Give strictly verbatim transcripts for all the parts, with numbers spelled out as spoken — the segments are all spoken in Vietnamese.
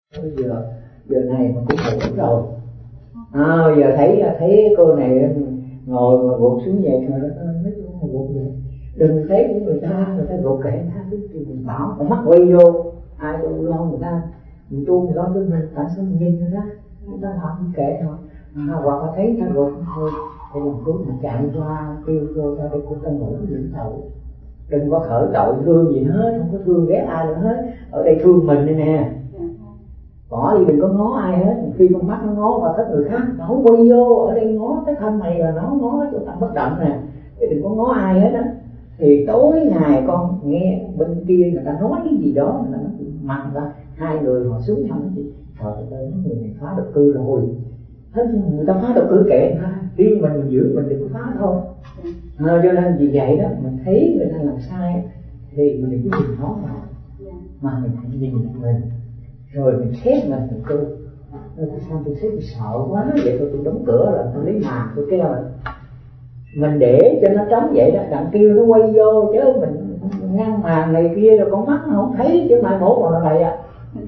Bây giờ giờ này mà cũng ngủ rồi. À, giờ thấy thấy cô này ngồi mà gục xuống vậy rồi nó nói mà gục vậy. Đừng thấy của người ta, người ta gục kệ người ta thì mình bảo, còn mắt quay vô, ai đâu lo người ta, mình tu mình lo cho mình, tại sao mình nhìn người ta, người ta làm kệ thôi. À, hoặc là thấy người ta gục thôi, thì làm cứu mình chạy qua kêu cô ta để cô ta ngủ dưỡng tội. Đừng có khởi tội thương gì hết, không có thương ghét ai nữa hết. Ở đây thương mình đây nè. Bỏ đi, đừng có ngó ai hết. Khi con mắt nó ngó vào thích người khác, nó không quay vô. Ở đây ngó cái thân mày là nó ngó cái chỗ tâm bất động nè. Chứ đừng có ngó ai hết á. Thì tối ngày con nghe bên kia người ta nói cái gì đó, người ta nói mặn ra, hai người họ xuống nhau nói gì, trời ơi, người này phá độc cư rồi. Hết người ta phá độc cư kệ người ta, riêng mình mình giữ mình đừng có phá thôi. À, cho nên vì vậy đó, mình thấy người ta làm sai thì mình đừng có nhìn nó mà, mà mình hãy nhìn mình, rồi mình xét mình mình tu. Tôi sao tôi xét tôi sợ quá, vậy tôi tôi đóng cửa rồi, tôi lấy màn tôi treo rồi. Mình để cho nó trống vậy đó, đặng kêu nó quay vô, chứ mình ngăn màn này kia rồi con mắt nó không thấy, chứ mai mốt còn nó vậy à.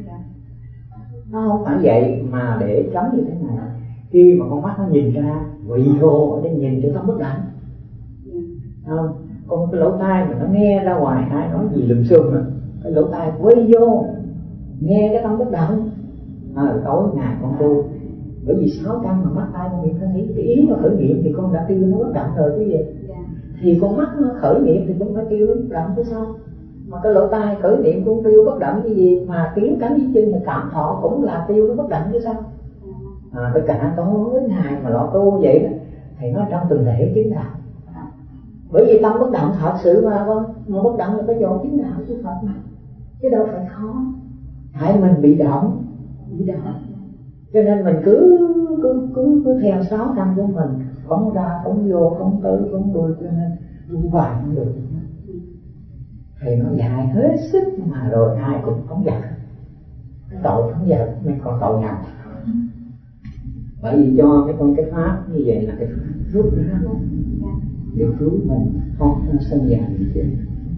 Nó không phải vậy, mà để trống như thế này, khi mà con mắt nó nhìn ra quay vô ở đây nhìn cho nó bất động. Không, còn cái lỗ tai mà nó nghe ra ngoài ai nói gì lùm xùm mà cái lỗ tai quay vô nghe cái tâm bất động. À, tối ngày con tu, bởi vì sáu căn mà mắt tai con miệng nó thấy cái ý nó khởi niệm thì con đã kêu nó bất động rồi chứ gì. Thì con mắt nó khởi niệm thì cũng phải kêu nó bất động chứ sao. Mà cái lỗ tai khởi niệm cũng kêu bất động cái gì, mà tiếng cắn dưới chân là cảm thọ cũng là kêu nó bất động chứ sao. À, tất cả tối ngày mà lo tu vậy đó thì nó trong từng thể chứng đạo. Bởi vì tâm bất động thật sự mà con, mà bất động là cái chỗ chứng đạo của Phật mà, chứ đâu phải khó. Hãy mình bị động, bị động, cho nên mình cứ cứ cứ, cứ theo sáu căn của mình, phóng ra phóng vô phóng tới phóng lui, cho nên vui hoài không được. Thì nó dạy hết sức mà rồi ai cũng phóng dật. Cái tội phóng dật mới còn tội nào. Bởi vì cho cái con cái pháp như vậy là cái pháp rút ra để cứu mình không sanh già gì chứ.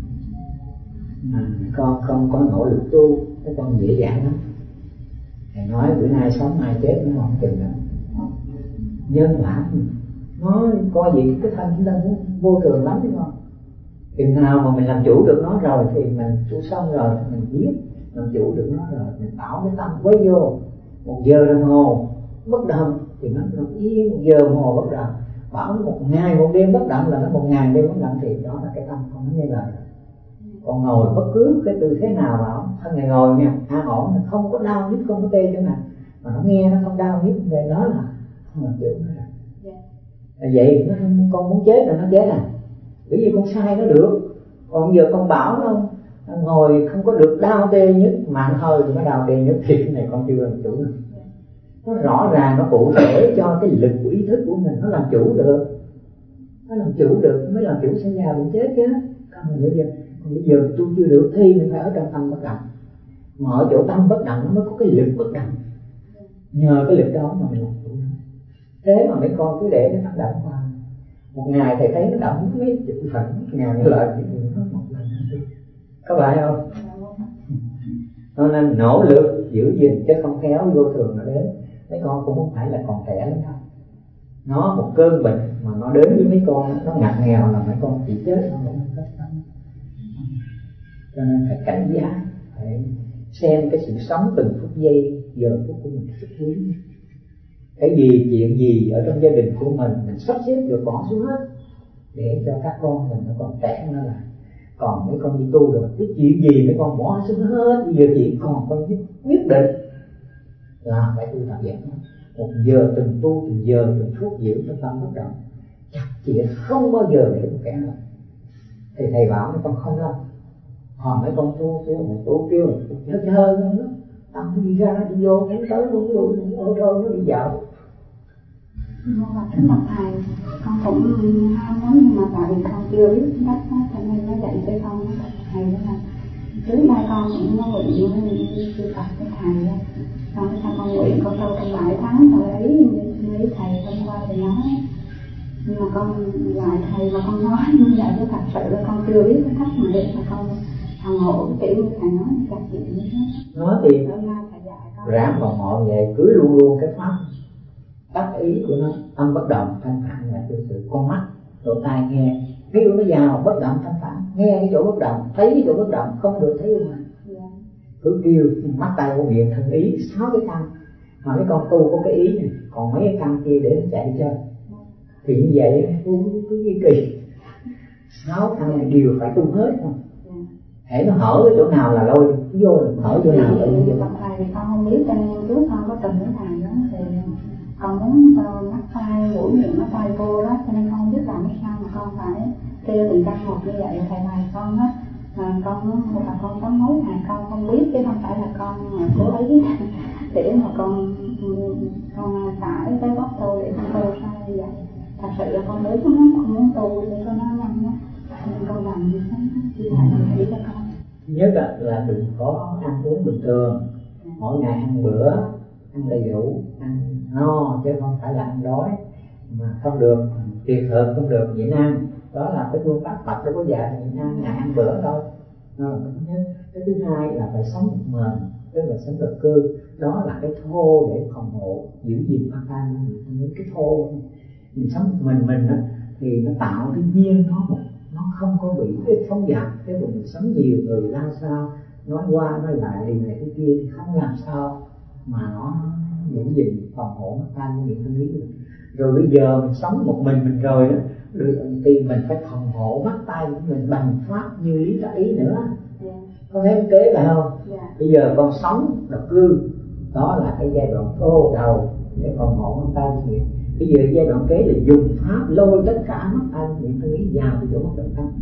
Mà con không có nỗ lực tu, cái con dễ dàng lắm. Thầy nói bữa nay sống mai chết nó không chừng nữa. Nhân bản nó coi gì cái thân chúng ta vô thường lắm chứ không. Chừng nào mà mình làm chủ được nó rồi thì mình tu xong rồi mình biết làm chủ được nó rồi, mình bảo cái tâm quay vô một giờ đồng hồ bất động thì nó nó yên một giờ đồng hồ bất động. Bảo một ngày một đêm bất động là nó một ngày đêm bất động thì đó là cái tâm con nó nghe lời. Còn ngồi bất cứ cái tư thế nào bảo thân này ngồi nha, an ổn, không có đau nhức không có tê chỗ nào, mà nó nghe nó không đau nhức về đó là không làm chủ nó rồi. Yeah. Vậy nó, con muốn chết là nó chết à? Bởi vì con sai nó được. Còn giờ con bảo nó ngồi không có được đau tê nhức, mà hơi thì nó đau tê nhức thì cái này con chưa làm chủ được. Nó rõ ràng nó cụ thể cho cái lực của ý thức của mình nó làm chủ được, nó làm chủ được mới làm chủ sẽ già bệnh chết chứ. Còn bây giờ, còn bây giờ tôi chưa được thì mình phải ở trong tâm bất động, mà ở chỗ tâm bất động nó mới có cái lực bất động, nhờ cái lực đó mà mình làm chủ. Thế mà mấy con cứ để nó động qua một ngày thầy thấy nó động mấy chục phần một ngàn lần nó một lần có phải không? Cho nên nỗ lực giữ gìn chứ không khéo vô thường nó đến. Mấy con cũng không phải là còn trẻ lắm đâu, nó một cơn bệnh mà nó đến với mấy con nó ngặt nghèo là mấy con chỉ chết nó không có sống. Cho nên phải cảnh giác, phải xem cái sự sống từng phút giây giờ phút của mình rất quý. Cái gì chuyện gì ở trong gia đình của mình mình sắp xếp được bỏ xuống hết để cho các con mình nó còn trẻ nó lại. Còn mấy con đi tu rồi cái chuyện gì mấy con bỏ xuống hết. Bây giờ chỉ còn con quyết định là phải tu tập vậy. Một giờ từng tu, từng giờ từng phút giữ trong tâm bất động, chặt chẽ không bao giờ để một kẻ nào. Thì thầy bảo mấy con không lo. Còn mấy con tu kêu một tu kêu nó chơi nó tâm nó đi ra đi vô đến tới nó lui ô tô nó đi dạo. Nhưng mà trước mặt thầy con cũng ham lắm, nhưng mà tại vì con chưa biết cách đó cho nên nó dạy cho con nó thầy đó là trước đây con cũng có nguyện sư tập với thầy á, con sao con nguyện con tu trong bảy tháng rồi ấy mấy thầy thông qua thì nói, nhưng mà con lại thầy và con nói như vậy chứ thật sự là con chưa biết cái cách mà để mà con thằng hộ cái kiểu như thầy nói chặt chẽ như thế. Nói thì hôm nay thầy dạy con ráng vào mọi vậy, cứ luôn luôn cái pháp tác ý của nó, tâm bất động thanh thản là thực sự. Con mắt lỗ tai nghe, ví dụ nó vào bất động thanh thản, nghe cái chỗ bất động, thấy cái chỗ bất động, không được thấy ngoài. Cứ kêu mắt tai mũi miệng thân ý, sáu cái căn. Mà mấy con tu có cái ý này, còn mấy cái căn kia để nó chạy chơi. Thì như vậy tu cứ như kỳ, sáu căn này đều phải tu hết không? Hãy nó hở cái chỗ nào là lôi vô, hở chỗ nào là lôi vô. Thầy thì con không biết, cho nên trước con có từng với thầy đó thì con muốn mắt tai mũi miệng nó tai vô đó, cho nên con không biết làm cái sao mà con phải kêu từng căn một như vậy. Thầy thầy con á, mà con một là con sống nói thầy con không biết, chứ không phải là con cố ý để mà con con phải tới góc tu để con tu sai như vậy. Thật sự là con muốn con muốn tu để cho nó nhanh á, nên con làm như thế chứ thầy không nghĩ cho con. Nhất là đừng có ăn uống bình thường, mỗi ngày ăn bữa, ăn đầy đủ, ăn no chứ không phải là ăn đói. Mà không được tuyệt thực, không được nhịn ăn. Đó là cái phương pháp Phật đâu có dạy nhịn ăn, ngày ăn bữa thôi. Đó là cái thứ nhất. Cái thứ hai là phải sống một mình, tức là sống độc cư. Đó là cái thô để phòng hộ, giữ gìn mắt tai mũi miệng, cái thô. Mình sống một mình mình đó, thì nó tạo cái duyên nó một, nó không có bị cái phóng dật. Cái vùng mình sống nhiều người lao sao, nói qua nói lại điều này cái kia thì không làm sao mà nó giữ gìn phòng hộ mắt tai mũi miệng thân ý được. Rồi bây giờ mình sống một mình mình rồi đó, thì mình phải phòng hộ mắt tai của mình bằng pháp như lý tác ý nữa. Yeah. Có thấy kế phải không? Yeah. Bây giờ con sống độc cư, đó là cái giai đoạn thô đầu để phòng hộ mắt tai mũi miệng. Bây giờ giai đoạn kế là dùng pháp lôi tất cả mắt tai mũi miệng thân ý vào cái chỗ bất động tâm.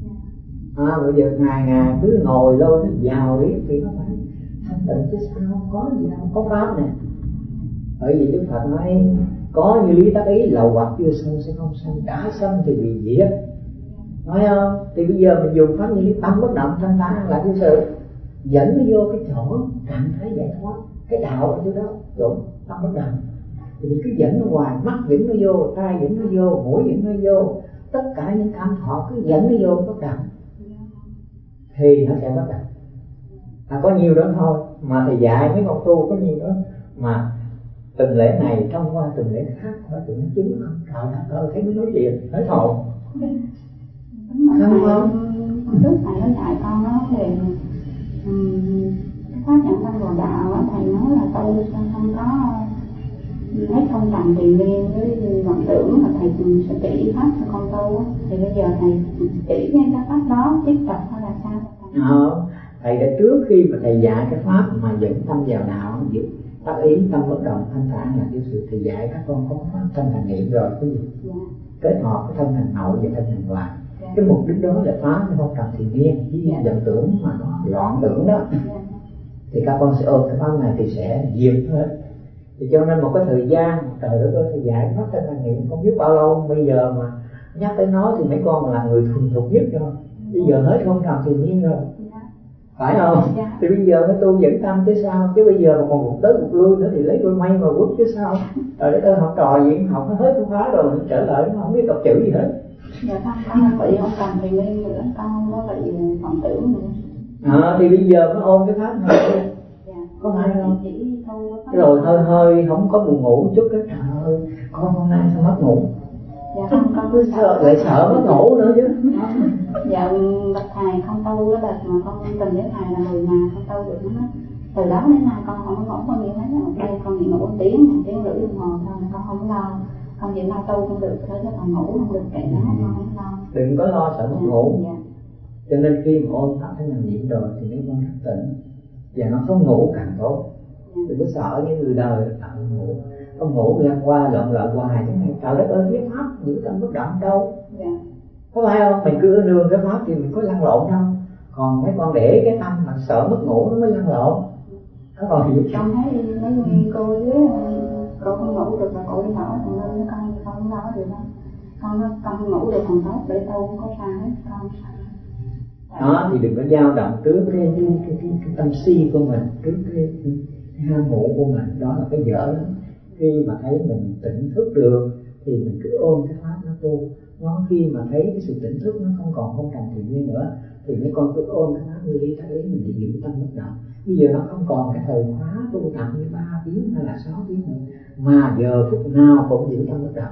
À, bây giờ ngày ngày cứ ngồi lôi nó vào riết thì nó phải thanh tịnh chứ sao không có gì đâu, có pháp nè. Bởi vì Đức Phật nói có như lý tác ý, lậu hoặc chưa sanh sẽ không sanh, đã sanh thì bị diệt. Nói không? Thì bây giờ mình dùng pháp như lý tâm bất động thanh thản là cái sự dẫn nó vô cái chỗ trạng thái giải thoát, cái đạo ở chỗ đó, chỗ tâm bất động. Thì mình cứ dẫn nó hoài, mắt dẫn nó vô, tai dẫn nó vô, mũi dẫn nó vô, tất cả những cảm thọ cứ dẫn nó vô bất động thì nó sẽ bất động. À, có nhiều đó thôi mà thầy dạy mấy con tu có nhiều đó mà từng lễ này trong qua từng lễ khác qua tụi nó chứng không, trời đất ơi thấy nó nói chuyện nói thồn không không. Lúc thầy nó dạy con đó thì um, cái pháp nhận tâm vào đạo đó, thầy nói là tu sao không có hết không tầm tiền liên với vọng tưởng, là thầy sẽ chỉ pháp cho con tu. Thì bây giờ thầy chỉ ngay cái pháp đó tiếp tục hay là sao? Không, thầy đã trước khi mà thầy dạy cái pháp mà dẫn tâm vào đạo, giữ tác ý tâm bất động thanh thản là cái sự thầy dạy các con có pháp thân thành niệm rồi cái gì? Dạ. Kết hợp cái thân thành nội và thân thành ngoại. Dạ. Cái mục đích đó là phá cái phong trần thiền liên với dạ. vọng tưởng mà nó loạn tưởng đó. Dạ. Thì các con sẽ ôm cái pháp này thì sẽ diệt hết. Thì cho nên một cái thời gian trời đất ơi thầy dạy pháp thân thành niệm không biết bao lâu, bây giờ mà nhắc tới nó thì mấy con là người thuần thục nhất rồi. Bây giờ hết phong trần thiền liên rồi. Phải không? Dạ. Thì bây giờ mới tu dẫn tâm chứ sao? Chứ bây giờ mà còn một tới một lui nữa thì lấy đôi mây mà quất chứ sao? Rồi để tôi học trò gì học nó hết cũng phá rồi mình trở lại nó không biết đọc chữ gì hết. Dạ không, con không bị không cần thì nên nữa, con không có bị vọng tưởng nữa. À thì bây giờ mới ôm cái pháp này. Dạ. Có phải không? Rồi hơi hơi không có buồn ngủ chút cái trời ơi con hôm nay sao mất ngủ. Dạ không, con cứ sợ lại sợ mất ngủ nữa chứ. Dạ đợt thầy không tu cái đợt mà con từng với thầy là mười ngày không tu được nữa. Từ đó đến nay con không có ngủ, con nghĩ thấy là một đêm con chỉ ngủ một tiếng, một tiếng rưỡi đồng hồ thôi, con không lo. Con chỉ lo tu không được thôi chứ còn ngủ không được kệ nó, con không lo. Đừng có lo sợ mất dạ, ngủ. Dạ. Cho nên khi mà ôm pháp thân hành niệm rồi thì mấy con rất tỉnh và nó không ngủ càng tốt. Dạ. Đừng có sợ những người đời sợ ngủ. Không ngủ lăn qua lộn lộn hoài thế này trời đất ơi biết pháp giữ tâm bất động đâu. Dạ. Có phải không? Mình cứ nương cái pháp thì mình có lăn lộn đâu. Còn mấy con để cái tâm mà sợ mất ngủ nó mới lăn lộn. Có còn hiểu con thấy mấy cô với cô không ngủ được là cô đi hỏi, còn nên với con thì con không nói được đâu. Con nó con không ngủ được còn tốt để tu không có sao hết, con không sao. Đó thì đừng có dao động trước cái cái, cái, cái, cái tâm si của mình, trước cái, cái, cái ham ngủ của mình, đó là cái dở đó. Khi mà thấy mình tỉnh thức được thì mình cứ ôm cái pháp nó tu. Nó khi mà thấy cái sự tỉnh thức nó không còn không trần thiện nhiên nữa thì mấy con cứ ôm cái pháp như lý tác ý mình để giữ tâm bất động. Bây giờ nó không còn cái thời khóa tu tập như ba tiếng hay là sáu tiếng nữa, mà giờ phút nào cũng giữ tâm bất động.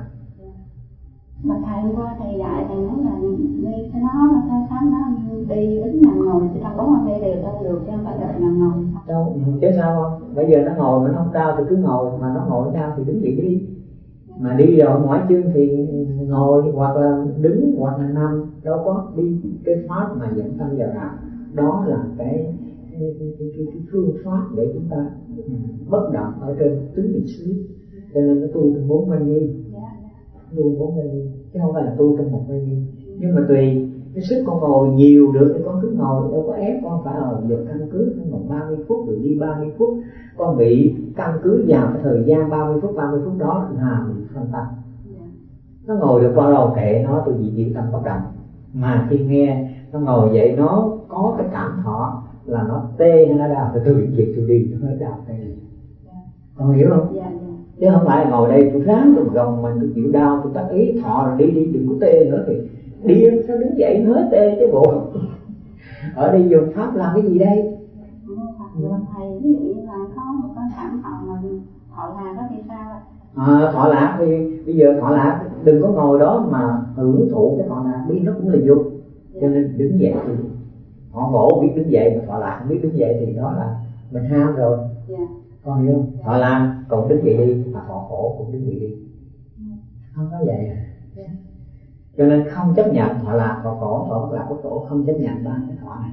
Mà thầy hôm qua thầy dạy thầy nói là đi cái nó là theo sáng nó đi đứng nằm ngồi chỉ trong bốn mươi giây đều đâu được, chứ không phải là nằm ngồi đâu. Chứ sao không? Bây giờ nó ngồi mà nó không đau thì cứ ngồi, mà nó ngồi đau thì đứng dậy đi. Mà đi rồi mỏi chân thì ngồi hoặc là đứng hoặc là nằm, đâu có đi cái pháp mà dẫn tâm vào đạo. Đó là cái cái, cái, cái, cái, cái phương pháp để chúng ta bất động ở trên tứ niệm xứ. Cho nên nó tu trong bốn mây nghi, tu bốn mây nghi chứ không phải là tu trong một mây nghi. Nhưng mà tùy cái sức con ngồi nhiều được thì con cứ ngồi, đâu có ép con phải ở giờ căn cứ trong vòng ba mươi phút rồi đi ba mươi phút. Con bị căn cứ vào cái thời gian ba mươi phút ba mươi phút đó là bị phân tâm. Nó ngồi được bao lâu kệ nó, tôi chỉ chịu tâm bất động. Mà khi nghe nó ngồi vậy nó có cái cảm thọ là nó tê hay nó đau thì tôi việc tôi đi, nó hơi đau tê. Con hiểu không? Dạ, dạ. Chứ không phải ngồi đây tôi ráng tôi gồng mình tôi chịu đau tôi tắt ý thọ rồi đi đi đừng có tê nữa thì điên sao đứng dậy nó hết tê chứ bộ. Ở đây dùng pháp làm cái gì đây? Thầy ví dụ như là có một cái cảm thọ mà thọ lạc đó thì sao ạ? À, thọ lạc thì bây giờ thọ lạc đừng có ngồi đó mà hưởng thụ cái thọ lạc đi, nó cũng là dục. Cho nên đứng dậy thì họ ngộ biết đứng dậy mà thọ lạc không biết đứng dậy thì đó là mình ham rồi. Yeah. Con hiểu không? Thọ lạc cũng đứng dậy đi, mà thọ khổ cũng đứng dậy đi. Không có vậy à. Yeah. Cho nên không chấp nhận thọ lạc, thọ khổ, thọ bất lạc bất khổ, không chấp nhận ba cái thọ này.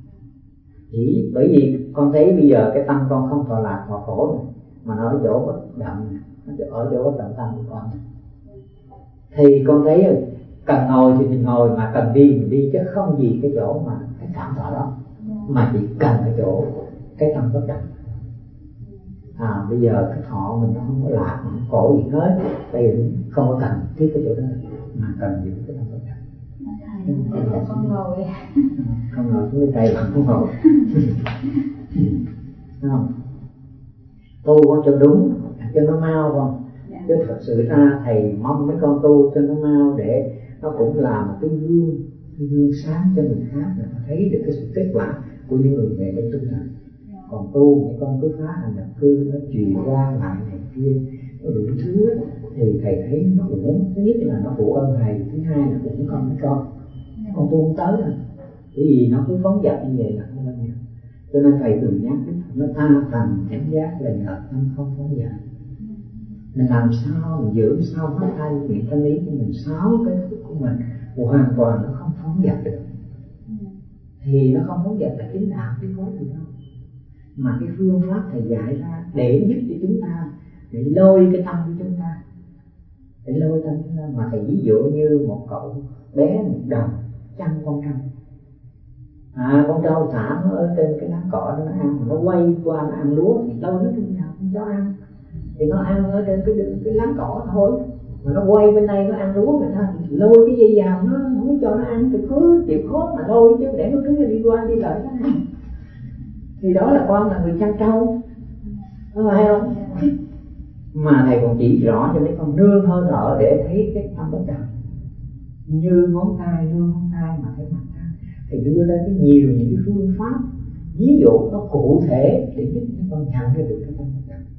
Chỉ bởi vì con thấy bây giờ cái tâm con không thọ lạc thọ khổ này, mà nó ở chỗ bất động này, nó ở chỗ bất động tâm của con này. Thì con thấy rồi, cần ngồi thì mình ngồi, mà cần đi mình đi, chứ không gì cái chỗ mà cái cảm thọ đó, mà chỉ cần cái chỗ cái tâm bất động. À bây giờ cái thọ mình nó không có lạc, không có khổ gì hết, đây không có cần thiết cái chỗ đó, mà cần giữ cái tâm bất động. Thầy con ngồi không ngồi xuống cái tay không ngồi. Không tu cho đúng cho nó mau không. Yeah. Chứ thật sự ra thầy mong mấy con tu cho nó mau để nó cũng là một cái gương, cái gương sáng cho người khác, để nó thấy được cái sự kết quả của những người về đây tu hành. Yeah. Còn tu mấy con cứ phá hành nhập cư, nó truyền qua lại này kia, nó đủ thứ thì thầy thấy nó uổng. Thứ nhất là nó phụ ơn thầy, thứ hai là uổng công mấy con. Yeah. Con tu không tới à, bởi vì nó cứ phóng dật như vậy là không bao giờ. Cho nên thầy thường nhắc nó tha thành chánh giác là nhờ tâm không phóng dật. Mình làm sao mình giữ sao phát thay nguyện thanh lý của mình, sáu cái thức của mình hoàn toàn nó không phóng dật được, thì nó không phóng dật là chính đạo chứ có gì đâu. Mà cái phương pháp thầy dạy ra để giúp cho chúng ta, để lôi cái tâm của chúng ta, để lôi tâm chúng ta. Mà thầy ví dụ như một cậu bé một đồng chăn con trâu. À, con trâu thả nó ở trên cái lá cỏ đó nó ăn, mà nó quay qua nó ăn lúa thì lôi nó trên vào con chó ăn, thì nó ăn ở trên cái cái lá cỏ thôi. Mà nó quay bên đây nó ăn lúa người ta thì lôi cái dây vàng nó không cho nó ăn thì cứ chịu khó mà lôi chứ, để nó cứ đi qua đi lại nó ăn. Thì đó là con là người chăn trâu, có phải không? Mà thầy còn chỉ rõ cho mấy con nương hơi thở để thấy cái tâm bất động, như ngón tay nương ngón tay mà thấy mặt trăng. Thầy đưa ra cái nhiều những cái phương pháp ví dụ nó cụ thể để giúp mấy con nhận ra được cái tâm bất động.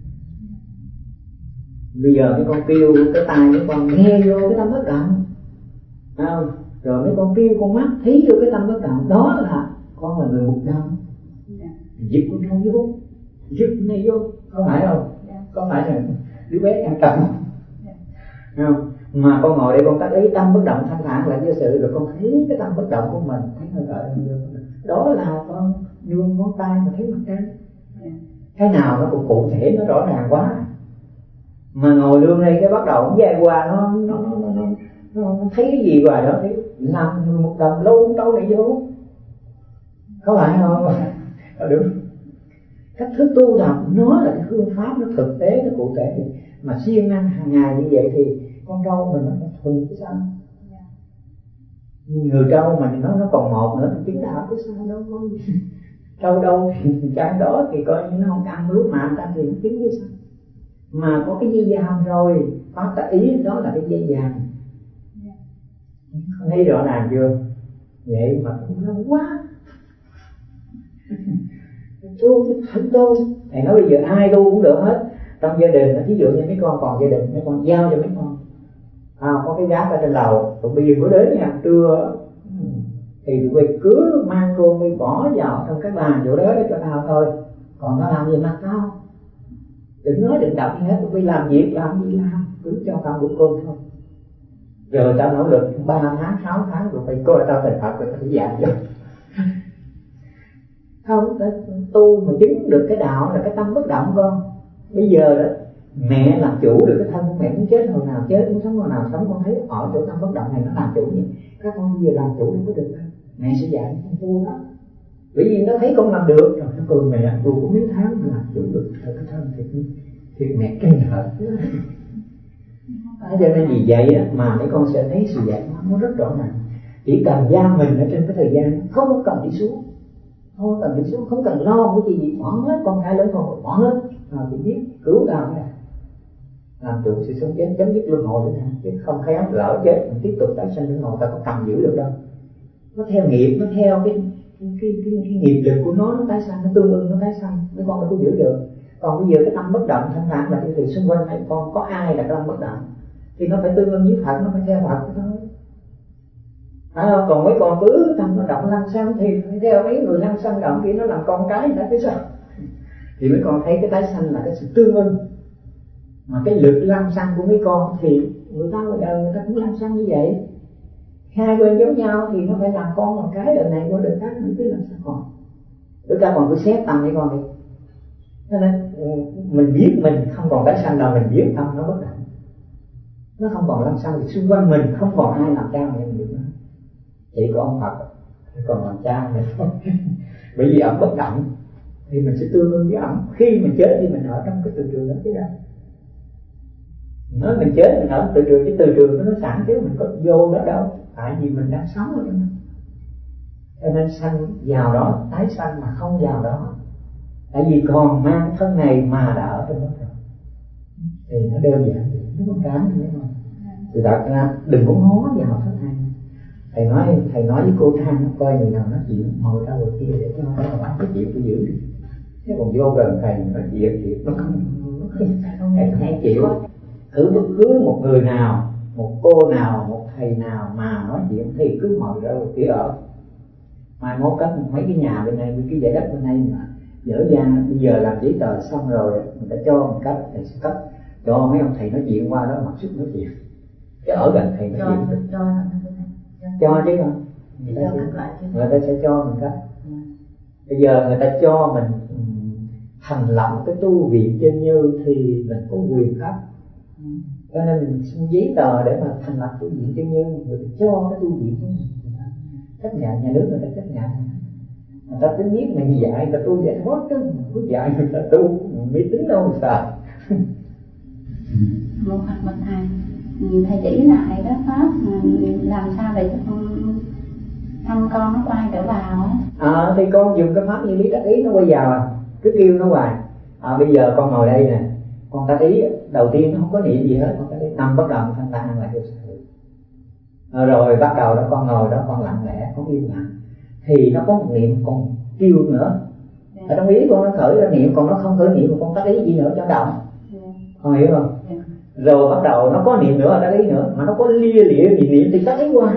Bây giờ mấy con kêu cái tai mấy con nghe vô cái tâm bất động, không? Rồi mấy con kêu con mắt thấy vô cái tâm bất động, đó là con là người bất động. Giật con trâu vô, giật này vô, có phải không? Có phải là đứa bé ăn trầm không? Mà con ngồi đây con tác ý tâm bất động thanh thản lại với sự, rồi con thấy cái tâm bất động của mình, thấy hơi thở đó là con nương ngón tay mà thấy mặt trăng. Cái nào nó cũng cụ thể, nó rõ ràng quá. Mà ngồi lương đây cái bắt đầu dài qua nó nó, nó, nó, nó, nó thấy cái gì hoài đó thì làm một đồng lâu con trâu này vô, có phải không? Đúng. Cách thức tu tập nó là cái phương pháp, nó thực tế, nó cụ thể vậy. Mà siêng năng hàng ngày như vậy thì con trâu mình nó phải thuần chứ sao. Người trâu mà nó nó còn một nữa thì chứng đạo chứ sao, đâu có gì. Trâu đâu thì trái đó thì coi như nó không ăn lúa mạ ta thì nó chứng chứ sao. Mà có cái dây vàng rồi, pháp ta ý đó là cái dây vàng. Thấy rõ ràng chưa? Vậy mà cũng lâu quá. tu phải tu. Thầy nói bây giờ ai tu cũng được hết. Trong gia đình, ví dụ như mấy con còn gia đình, mấy con giao cho mấy con à, có cái gác ở trên lầu, tụi bây giờ bữa đến nhà trưa thì tụi bây cứ mang cô đi bỏ vào trong cái bàn chỗ đó để cho tao thôi, còn nó làm gì mặc tao, đừng nói định động gì hết. Tụi bây làm việc làm gì làm, cứ cho tao bữa cơm thôi. Rồi tao nỗ lực ba tháng sáu tháng rồi phải coi tao thành Phật rồi tao phải dạy cho. Không, tu mà chứng được cái đạo là cái tâm bất động con. Bây giờ đó mẹ làm chủ được cái thân của mẹ, muốn chết hồi nào chết, muốn sống hồi nào sống. Con thấy ở chỗ tâm bất động này nó làm chủ vậy. Các con bây giờ làm chủ không có được đâu, mẹ sẽ dạy con tu đó. Bởi vì nó thấy con làm được rồi nó cười mẹ, tu có mấy tháng mà làm chủ được cái thân thì thì mẹ kinh thật. Cho nên vì vậy á, mà mấy con sẽ thấy sự giải thoát nó rất rõ ràng. Chỉ cần giam mình ở trên cái thời gian, không cần đi xuống, không cần đi xuống, không cần lo cái gì gì, bỏ hết con cái lớn con bỏ hết, à, chỉ biết cứu tao cái này, làm chủ sự sống chết, chấm dứt luân hồi nữa nè. Chứ không khéo lỡ chết mình tiếp tục tái sinh luân hồi, ta có cầm giữ được đâu. Nó theo nghiệp, nó theo cái cái cái, cái, cái nghiệp lực của nó, nó tái sanh, nó tương ưng nó tái sanh, mấy con đâu có giữ được. Còn bây giờ cái tâm bất động thanh thản là thì xung quanh mấy con có ai là cái tâm bất động thì nó phải tương ưng với Phật, nó phải theo Phật của nó. Phải không? Còn mấy con cứ tâm nó động lăng xăng thì phải theo mấy người lăng xăng động kia nó làm con cái đã cái sao? Thì mấy con thấy cái tái sanh là cái sự tương ưng. Mà cái lực lăng xăng của mấy con thì người ta ngoài đời người ta cũng lăng xăng như vậy. Hai bên giống nhau thì nó phải làm con một cái đời này qua đời khác nữa chứ làm sao còn. Chúng ta còn cứ xét tâm với con đi. Cho nên mình biết mình không còn tái sanh đâu, mình biết tâm nó bất động. Nó không còn lăng xăng thì xung quanh mình không còn ai làm cha mẹ mình được nữa. Chỉ có ông Phật còn làm cha mình thôi. Bởi vì ổng bất động thì mình sẽ tương ưng với ổng. Khi mình chết thì mình ở trong cái từ trường đó chứ đâu. Nói mình chết mình ở từ trường, chứ từ trường của nó sẵn chứ mình có vô đó đâu. Tại vì mình đang sống ở trong đó. Cho nên sanh vào đó, tái sanh mà không vào đó. Tại vì còn mang cái thân này mà đã ở trong đó rồi. Thì nó đơn giản vậy, nó có cái nữa không? Thì thật ra đừng có ngó vào thân này. Thầy nói thầy nói với cô Trang, nó coi người nào nói chuyện ngồi ra ngồi kia để cho nó nói cái chuyện tôi giữ đi. Thế còn vô gần thầy nói chuyện thì nó không nó không thầy không chịu. Thử bất cứ một người nào, một cô nào, một thầy nào mà nói chuyện thì cứ mời ra ngồi kia ở. Mai mốt cất mấy cái nhà bên này, mấy cái dãy đất bên này mà dở dang, bây giờ làm giấy tờ xong rồi mình đã cho mình cất, thầy sẽ cất cho mấy ông thầy nói chuyện qua đó mặc sức nói chuyện. Chứ ở gần thầy nói cho, chuyện cho, cho chứ không người ta, sẽ, người ta sẽ cho mình cách. Bây giờ người ta cho mình thành lập cái tu viện Chân Như thì mình có quyền cấp. Cho nên mình xin giấy tờ để mà thành lập tu viện Chân Như, người ta cho cái tu viện của mình, chấp nhận, nhà nước người ta chấp nhận. Người ta cứ biết mình dạy, người ta tu giải thoát chứ, cứ dạy người ta tu mới tính đâu mà sợ. Một hoặc một thầy thầy chỉ lại đó pháp làm sao để cho con thân con nó quay trở vào á. À, thì con dùng cái pháp như lý tác ý nó quay vào à, cứ kêu nó hoài. À, bây giờ con ngồi đây nè, con tác ý đầu tiên nó không có niệm gì hết, con tác ý tâm bất động thanh thản lại vô sự. À, rồi bắt đầu đó con ngồi đó con lặng lẽ, con im lặng, thì nó có một niệm còn kêu nữa. Yeah. Ở trong ý con nó khởi ra niệm, còn nó không khởi niệm, con tác ý gì nữa cho động. Yeah. Con hiểu không? Yeah. Rồi bắt đầu nó có niệm nữa, tác ý nữa, mà nó có lia lịa gì niệm thì tác ý hoài.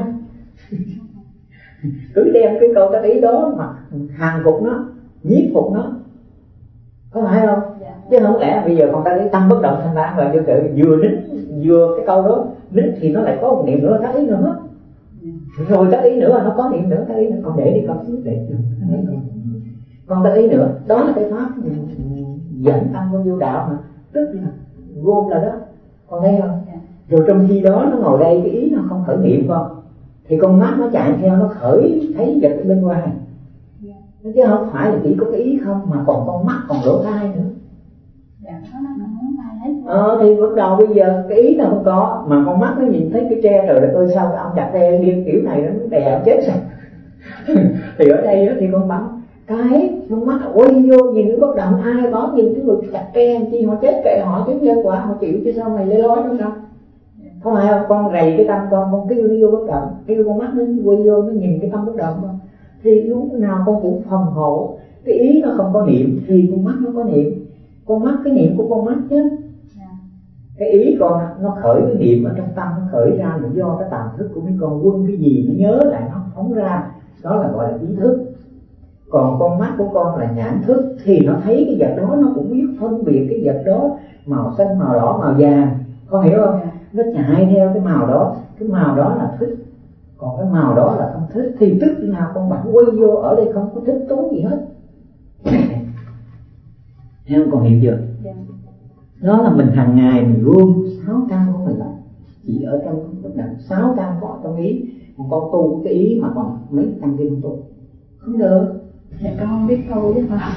Cứ đem cái câu tác ý đó mà hàng phục nó, nhiếp phục nó, có phải không? Dạ. Chứ không lẽ bây giờ con tác ý tâm bất động thanh thản là vô tự vừa nín vừa cái câu đó nín thì nó lại có một niệm nữa tác ý nữa, rồi tác ý nữa nó có niệm nữa tác ý nữa, con để đi con để con tác ý nữa, đó là cái pháp dẫn tâm con vô đạo mà, tức là gom là đó, con thấy không? Dạ. Rồi trong khi đó nó ngồi đây cái ý nó không khởi niệm con, thì con mắt nó chạy theo nó khởi thấy vật bên ngoài. Yeah. Chứ không phải là chỉ có cái ý không mà còn con mắt còn lỗ tai nữa. Dạ, nó nó muốn tai hết. Ờ thì bắt đầu bây giờ cái ý nó không có mà con mắt nó nhìn thấy cái tre, trời đất ơi sao cái ông chặt tre điên kiểu này nó đè chết sao. Thì ở đây đó thì con bấm cái con mắt ôi vô nhìn nó bất động, ai có nhìn cái người chặt tre chi họ chết kệ họ chứ nhân quả họ chịu chứ sao mày lê lối nữa sao. Có phải không? Con rầy cái tâm con, con kêu nó vô bất động, kêu con mắt nó quay vô nó nhìn cái tâm bất động con, thì lúc nào con cũng phòng hộ cái ý nó không có niệm thì con mắt nó có niệm. Con mắt cái niệm của con mắt chứ. Cái ý con nó khởi cái niệm ở trong tâm, nó khởi ra là do cái tàm thức của mấy con quân cái gì nó nhớ lại nó phóng ra, đó là gọi là ý thức. Còn con mắt của con là nhãn thức, thì nó thấy cái vật đó nó cũng biết phân biệt cái vật đó màu xanh, màu đỏ, màu vàng, con hiểu không? Nó chạy theo cái màu đó, cái màu đó là thích, còn cái màu đó là không thích, thì tức nào con bạn quay vô ở đây không có thích tốn gì hết. Thấy không, con hiểu chưa? Đó là mình hàng ngày mình luôn sáu căn của mình là chỉ ở trong bất động, sáu căn có trong ý. Còn con tu cái ý mà còn mấy căn kia không tu không được. Dạ con không biết tu chứ mà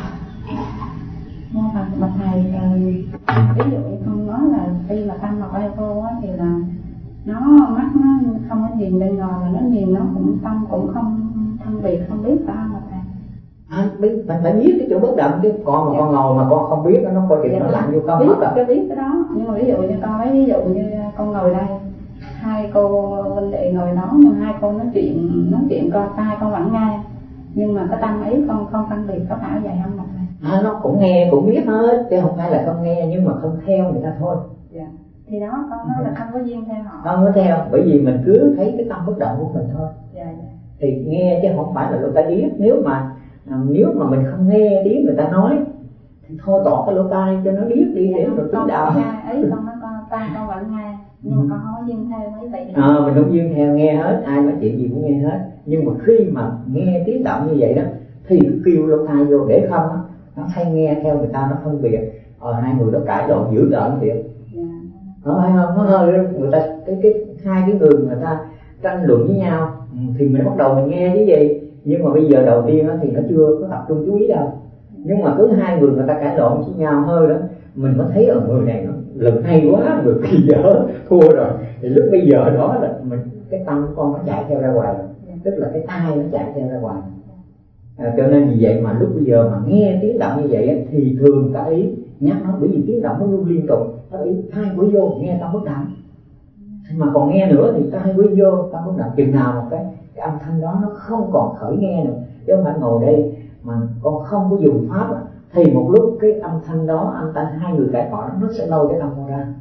nhưng mà bậc thầy ví dụ như con nói là khi mà tâm mà quay vô á thì là nó mắt nó không có nhìn bên ngoài mà nó nhìn nó cũng tâm cũng không phân biệt không biết sao mà thầy. À, mình phải biết cái chỗ bất động chứ con mà dạ. Con ngồi mà con không biết nó coi chừng dạ. Nó lặn vô không biết cái biết cái đó. Nhưng mà ví dụ như con lấy ví dụ như con ngồi đây, hai cô huynh đệ ngồi đó nhưng hai cô nói chuyện nói chuyện con tai con vẫn nghe, nhưng mà cái tâm ý con không phân biệt, có phải vậy không thầy? À, nó cũng nghe cũng biết hết chứ không phải là không nghe, nhưng mà không theo người ta thôi. Dạ. Thì đó con nói là không có duyên theo họ. Không có theo, bởi vì mình cứ thấy cái tâm bất động của mình thôi. Dạ, dạ. Thì nghe chứ không phải là lỗ tai điếc. Nếu mà nếu mà mình không nghe tiếng người ta nói thì thôi tỏ cái lỗ tai cho nó điếc đi để rồi tính đạo. Ấy con nói con tai con vẫn nghe, nhưng mà con không có duyên theo mấy vậy. À, mình không duyên theo, nghe hết, ai nói chuyện gì cũng nghe hết. Nhưng mà khi mà nghe tiếng động như vậy đó thì kêu lỗ tai vô để không á, nó hay nghe theo người ta, nó phân biệt. Ờ, hai người đó cãi lộn dữ tợn thiệt. Nó phải không? Nó hơi người ta cái cái hai cái người người ta tranh luận với nhau thì mình bắt đầu mình nghe cái gì. Nhưng mà bây giờ đầu tiên đó thì nó chưa có tập trung chú ý đâu. Nhưng mà cứ hai người người ta cãi lộn với nhau hơi đó, mình mới thấy ở người này nó lần hay quá, người kia dở thua rồi. Thì lúc bây giờ đó là mình cái tâm của con nó chạy theo ra ngoài rồi, tức là cái tai nó chạy theo ra ngoài. À, cho nên vì vậy mà lúc bây giờ mà nghe tiếng động như vậy thì thường ta ý nhắc nó, bởi vì tiếng động nó luôn liên tục, ta ý hai quấy vô nghe tâm bất động. Mà còn nghe nữa thì ta hai quấy vô tâm bất động, chừng nào mà cái cái âm thanh đó nó không còn khởi nghe nữa. Chứ không phải ngồi đây mà con không có dùng pháp đó, thì một lúc cái âm thanh đó, âm thanh hai người cãi cọ đó nó sẽ lôi cái tâm con ra.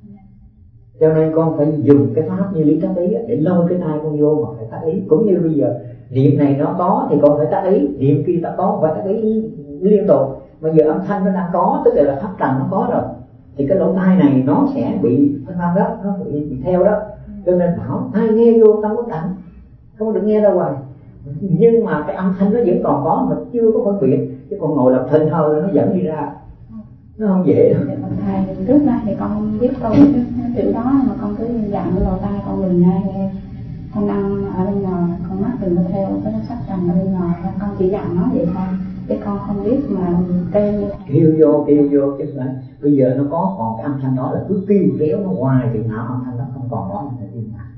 Cho nên con phải dùng cái pháp như lý tác ý để lôi cái tai con vô mà phải tác ý. Cũng như bây giờ niệm này nó có thì con phải tác ý, niệm kia ta có phải tác ý liên tục. Bây giờ âm thanh nó đang có, tức là pháp trần nó có rồi, thì cái lỗ tai này nó sẽ bị phân âm đó, nó bị, bị theo đó. Cho nên bảo ai nghe vô tâm bất động, không được nghe đâu hoài. Nhưng mà cái âm thanh nó vẫn còn có mà chưa có phân biệt, chứ còn ngồi lập thinh thôi nó dẫn đi ra, nó không dễ đâu. Thầy trước đây thì con biết câu kiểu đó mà con cứ dặn lỗ tai con đừng nghe nghe thanh âm ở bên ngoài, con mắt đừng có theo cái sắc trần ở bên ngoài, con chỉ dặn nó vậy thôi, chứ con không biết mà kêu như kêu vô kêu vô chứ phải. Bây giờ nó có còn cái âm thanh đó là cứ kêu kéo nó hoài thì nào âm thanh đó không còn đó mình phải im lặng.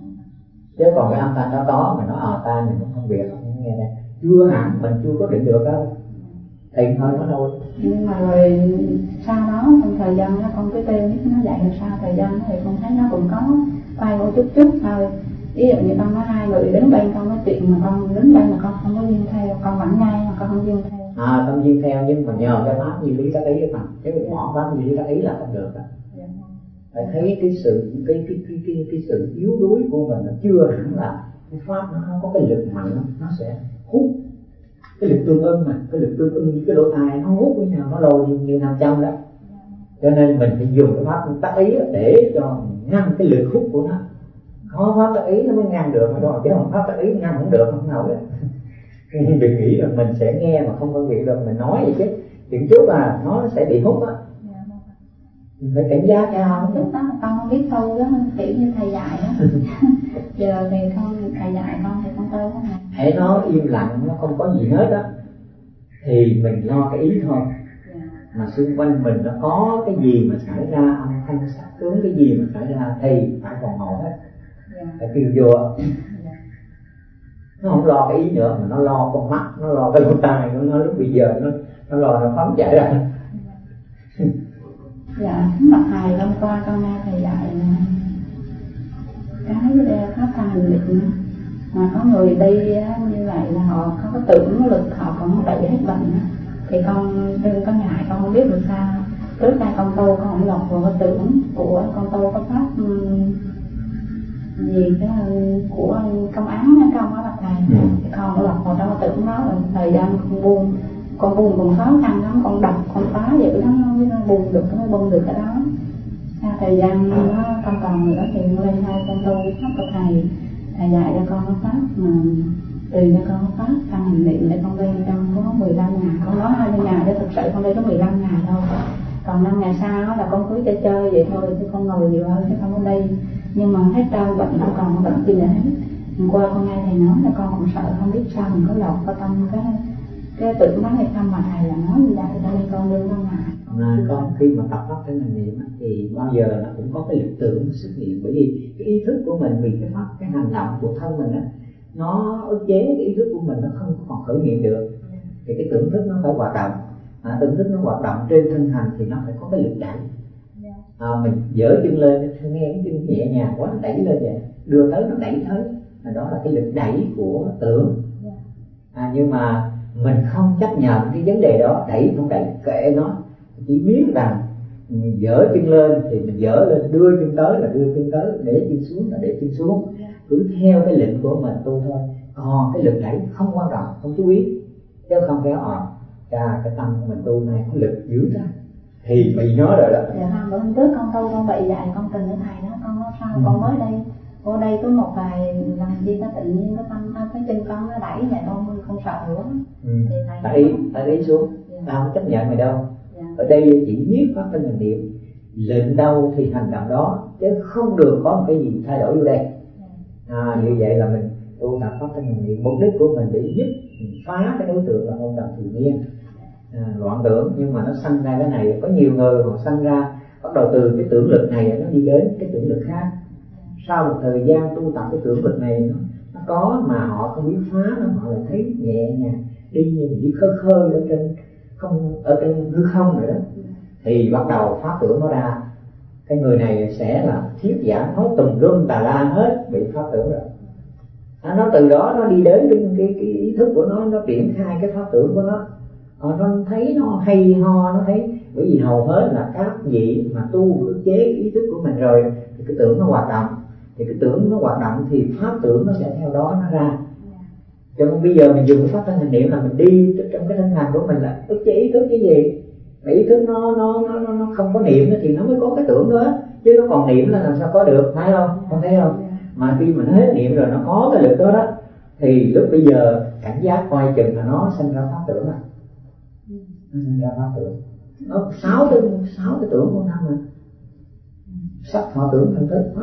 Chứ còn cái âm thanh đó có mà nó ở tai mình cũng không biết, không nghe đây, chưa hẳn mình chưa có định được đâu, thì thôi nó thôi. Nhưng mà rồi sau đó trong thời gian đó con cứ tiêu nó dạy làm sao thời gian đó thì con thấy nó cũng có quay vô chút chút thôi. Ví dụ như con nói hai người đứng bên con nói chuyện mà con đứng bên mà con không có duyên theo, con vẫn nghe mà con không duyên theo. À, không duyên theo, nhưng mà nhờ cái pháp như lý tác ý mà, nếu mình bỏ pháp như lý tác ý là không được đó. Dạ. Phải thấy cái sự cái cái cái cái, cái sự yếu đuối của mình nó chưa hẳn là cái pháp nó, nó có cái lực mạnh nó, nó sẽ hút cái lực tương ưng, mà cái lực tương ưng như cái lỗ tai nó hút với nhau, nó lôi như, như nam châm đó. Cho nên mình phải dùng cái pháp tác ý để cho ngăn cái lực hút của nó. Có pháp tác ý nó mới ngăn được mà đó, chứ không pháp tác ý ngăn không được, không nổi. Đừng nghĩ là mình sẽ nghe mà không phân biệt được, mình nói vậy chứ đừng chút à nó sẽ bị hút á. Mình phải cảnh giác cao. Lúc đó là con không biết tu đó, kiểu như thầy dạy đó. Giờ thì con thầy dạy con thì con tu đó này. Hãy nó im lặng, nó không có gì hết á thì mình lo cái ý thôi. Yeah. Mà xung quanh mình nó có cái gì mà xảy ra, âm thanh sắc tướng cái gì mà xảy ra thì phải còn ngồi hết. Yeah. Phải kêu vô. Yeah. Nó không lo cái ý nữa mà nó lo con mắt, nó lo cái lỗ tai của nó, lúc bây giờ nó nó lo nó phóng chạy ra. Dạ, kính bạch thầy, hôm qua con nghe thầy dạy cái pháp hành định Mà có người đi như vậy là họ không có tưởng lực, họ còn tự hết bệnh á, thì con đừng có ngại, con không biết được sao. Trước đây con tu con không lọt vào cái tưởng của con tu có pháp gì cái của công án cái công đó là thầy, thì con có lọt vào trong cái tưởng đó. Rồi thời gian con buông, con buông còn khó khăn lắm, con đập con phá dữ lắm, nó mới buông được, nó mới buông được cái đó. Sau thời gian nó không còn nữa thì lên hai con tu pháp của thầy, thầy dạy cho con có pháp mà từ cho con có pháp sang hành niệm để con lên trong có mười lăm ngày. Con nói hai mươi ngày chứ thực sự con đi có mười lăm ngày thôi, còn năm ngày sau đó là con cứ chơi chơi vậy thôi, chứ con ngồi nhiều hơn chứ không có đi. Nhưng mà hết trơn bệnh không còn bệnh gì nữa hết. Hôm qua con nghe thầy nói là con cũng sợ không biết sao mình có lọt vào trong cái cái tưởng đó hay không, mà thầy là nói như vậy cho nên con đương lo ngại. Mà con khi mà tập pháp cái hành niệm thì bao giờ nó cũng có cái lực tưởng xuất hiện, bởi vì cái ý thức của mình vì cái pháp cái hành động của thân mình á, nó ức chế cái ý thức của mình, nó không còn khởi niệm được, thì cái tưởng thức nó phải hoạt động. À, tưởng thức nó hoạt động trên thân hành thì nó phải có cái lực đẩy. À, mình dỡ chân lên, nghe cái chân nhẹ nhàng quá, đẩy lên vậy, đưa tới nó đẩy tới, là đó là cái lực đẩy của tưởng. À, nhưng mà mình không chấp nhận cái vấn đề đó, đẩy không đẩy kệ nó, chỉ biết rằng dỡ chân lên thì mình dỡ lên, đưa chân tới là đưa chân tới, để chân xuống là để chân xuống, cứ theo cái lệnh của mình tu thôi. Còn cái lực đẩy không quan trọng, không chú ý, chứ không kéo ọt ra cái tâm của mình tu này có lực dữ ta thì bị nói rồi đó. Dạ không, bữa hôm trước con tu con bị dạy con tình với thầy đó, con nói sao ừ. Con mới đây vô đây có một vài lần gì nó tự nhiên cái tâm cái chân con nó đẩy vậy con không sợ nữa. Ừ. Tại đi tại đi xuống, dạ. Tao không chấp nhận mày đâu. Dạ. Ở đây chỉ biết phát sinh hành niệm, lệnh đâu thì hành động đó, chứ không được có một cái gì thay đổi vô đây. Dạ. À, như vậy là mình tu tập phát sinh hành niệm, mục đích của mình để giúp phá cái đối tượng là môn đồng tự nhiên. À, loạn tưởng, nhưng mà nó sanh ra cái này. Có nhiều người họ sanh ra bắt đầu từ cái tưởng lực này nó đi đến cái tưởng lực khác. Sau một thời gian tu tập cái tưởng lực này nó, nó có mà họ không biết phá nó, họ lại thấy nhẹ nhàng đi như mình đi khơi khơi ở trên không, ở trên hư không rồi đó, thì bắt đầu pháp tưởng nó ra. Cái người này sẽ là thuyết giảng nói tùm lum tà la hết, bị pháp tưởng rồi. À, nó từ đó nó đi đến cái, cái, cái ý thức của nó, nó triển khai cái pháp tưởng của nó. À, nó thấy nó hay ho, nó thấy, bởi vì hầu hết là các vị mà tu ức chế cái ý thức của mình rồi thì cái tưởng nó hoạt động, thì cái tưởng nó hoạt động thì pháp tưởng nó sẽ theo đó nó ra. Cho nên bây giờ mình dùng cái pháp thân hành niệm là mình đi trong cái thân hành của mình là ức chế ý thức cái gì, mà ý thức nó nó nó nó, nó không có niệm thì nó mới có cái tưởng đó, chứ nó còn niệm là làm sao có được, phải không? Con thấy không? Mà khi mà nó hết niệm rồi nó có cái lực đó đó, thì lúc bây giờ cảnh giác coi chừng là nó sinh ra pháp tưởng à. Nó sinh ra pháp tưởng. Nó sáu cái sáu cái tưởng con năm mà. Sắc thọ tưởng thân thức,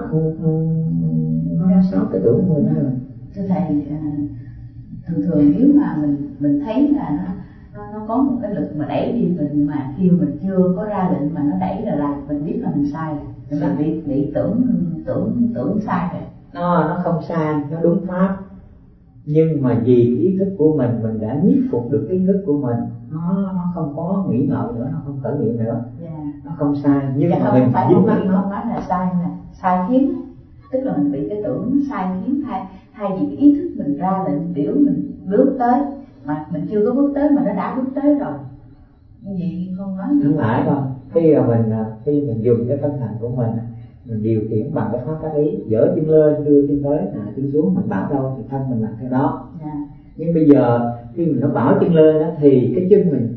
nó sáu cái tưởng của người ta là. Thưa thầy, thường thường nếu mà mình mình thấy là nó nó, nó có một cái lực mà đẩy đi mình, mà khi mình chưa có ra lệnh mà nó đẩy là lại mình biết là mình sai, mình bị bị tưởng tưởng tưởng sai rồi. Nó nó không sai, nó đúng pháp. Nhưng mà vì cái ý thức của mình, mình đã nhiếp phục được cái ý thức của mình, nó nó không có nghĩ ngợi nữa, nó không khởi niệm nữa. Yeah. Nó không sai, nhưng dạ mà mình phải dính mắt nó. Không nói là sai, là sai khiến, tức là mình bị cái tưởng sai khiến, thay thay vì cái ý thức mình ra lệnh biểu mình bước tới mà mình chưa có bước tới mà nó đã bước tới rồi. Như vậy con nói không phải đâu. Khi mà mình khi mình dùng cái thân hành của mình, mình điều khiển bằng cái pháp tác ý, dỡ chân lên đưa chân tới, à, chân xuống, mình bảo đâu thì thân mình làm theo đó. Yeah. Nhưng bây giờ khi mình nó bảo chân lên đó, thì cái chân mình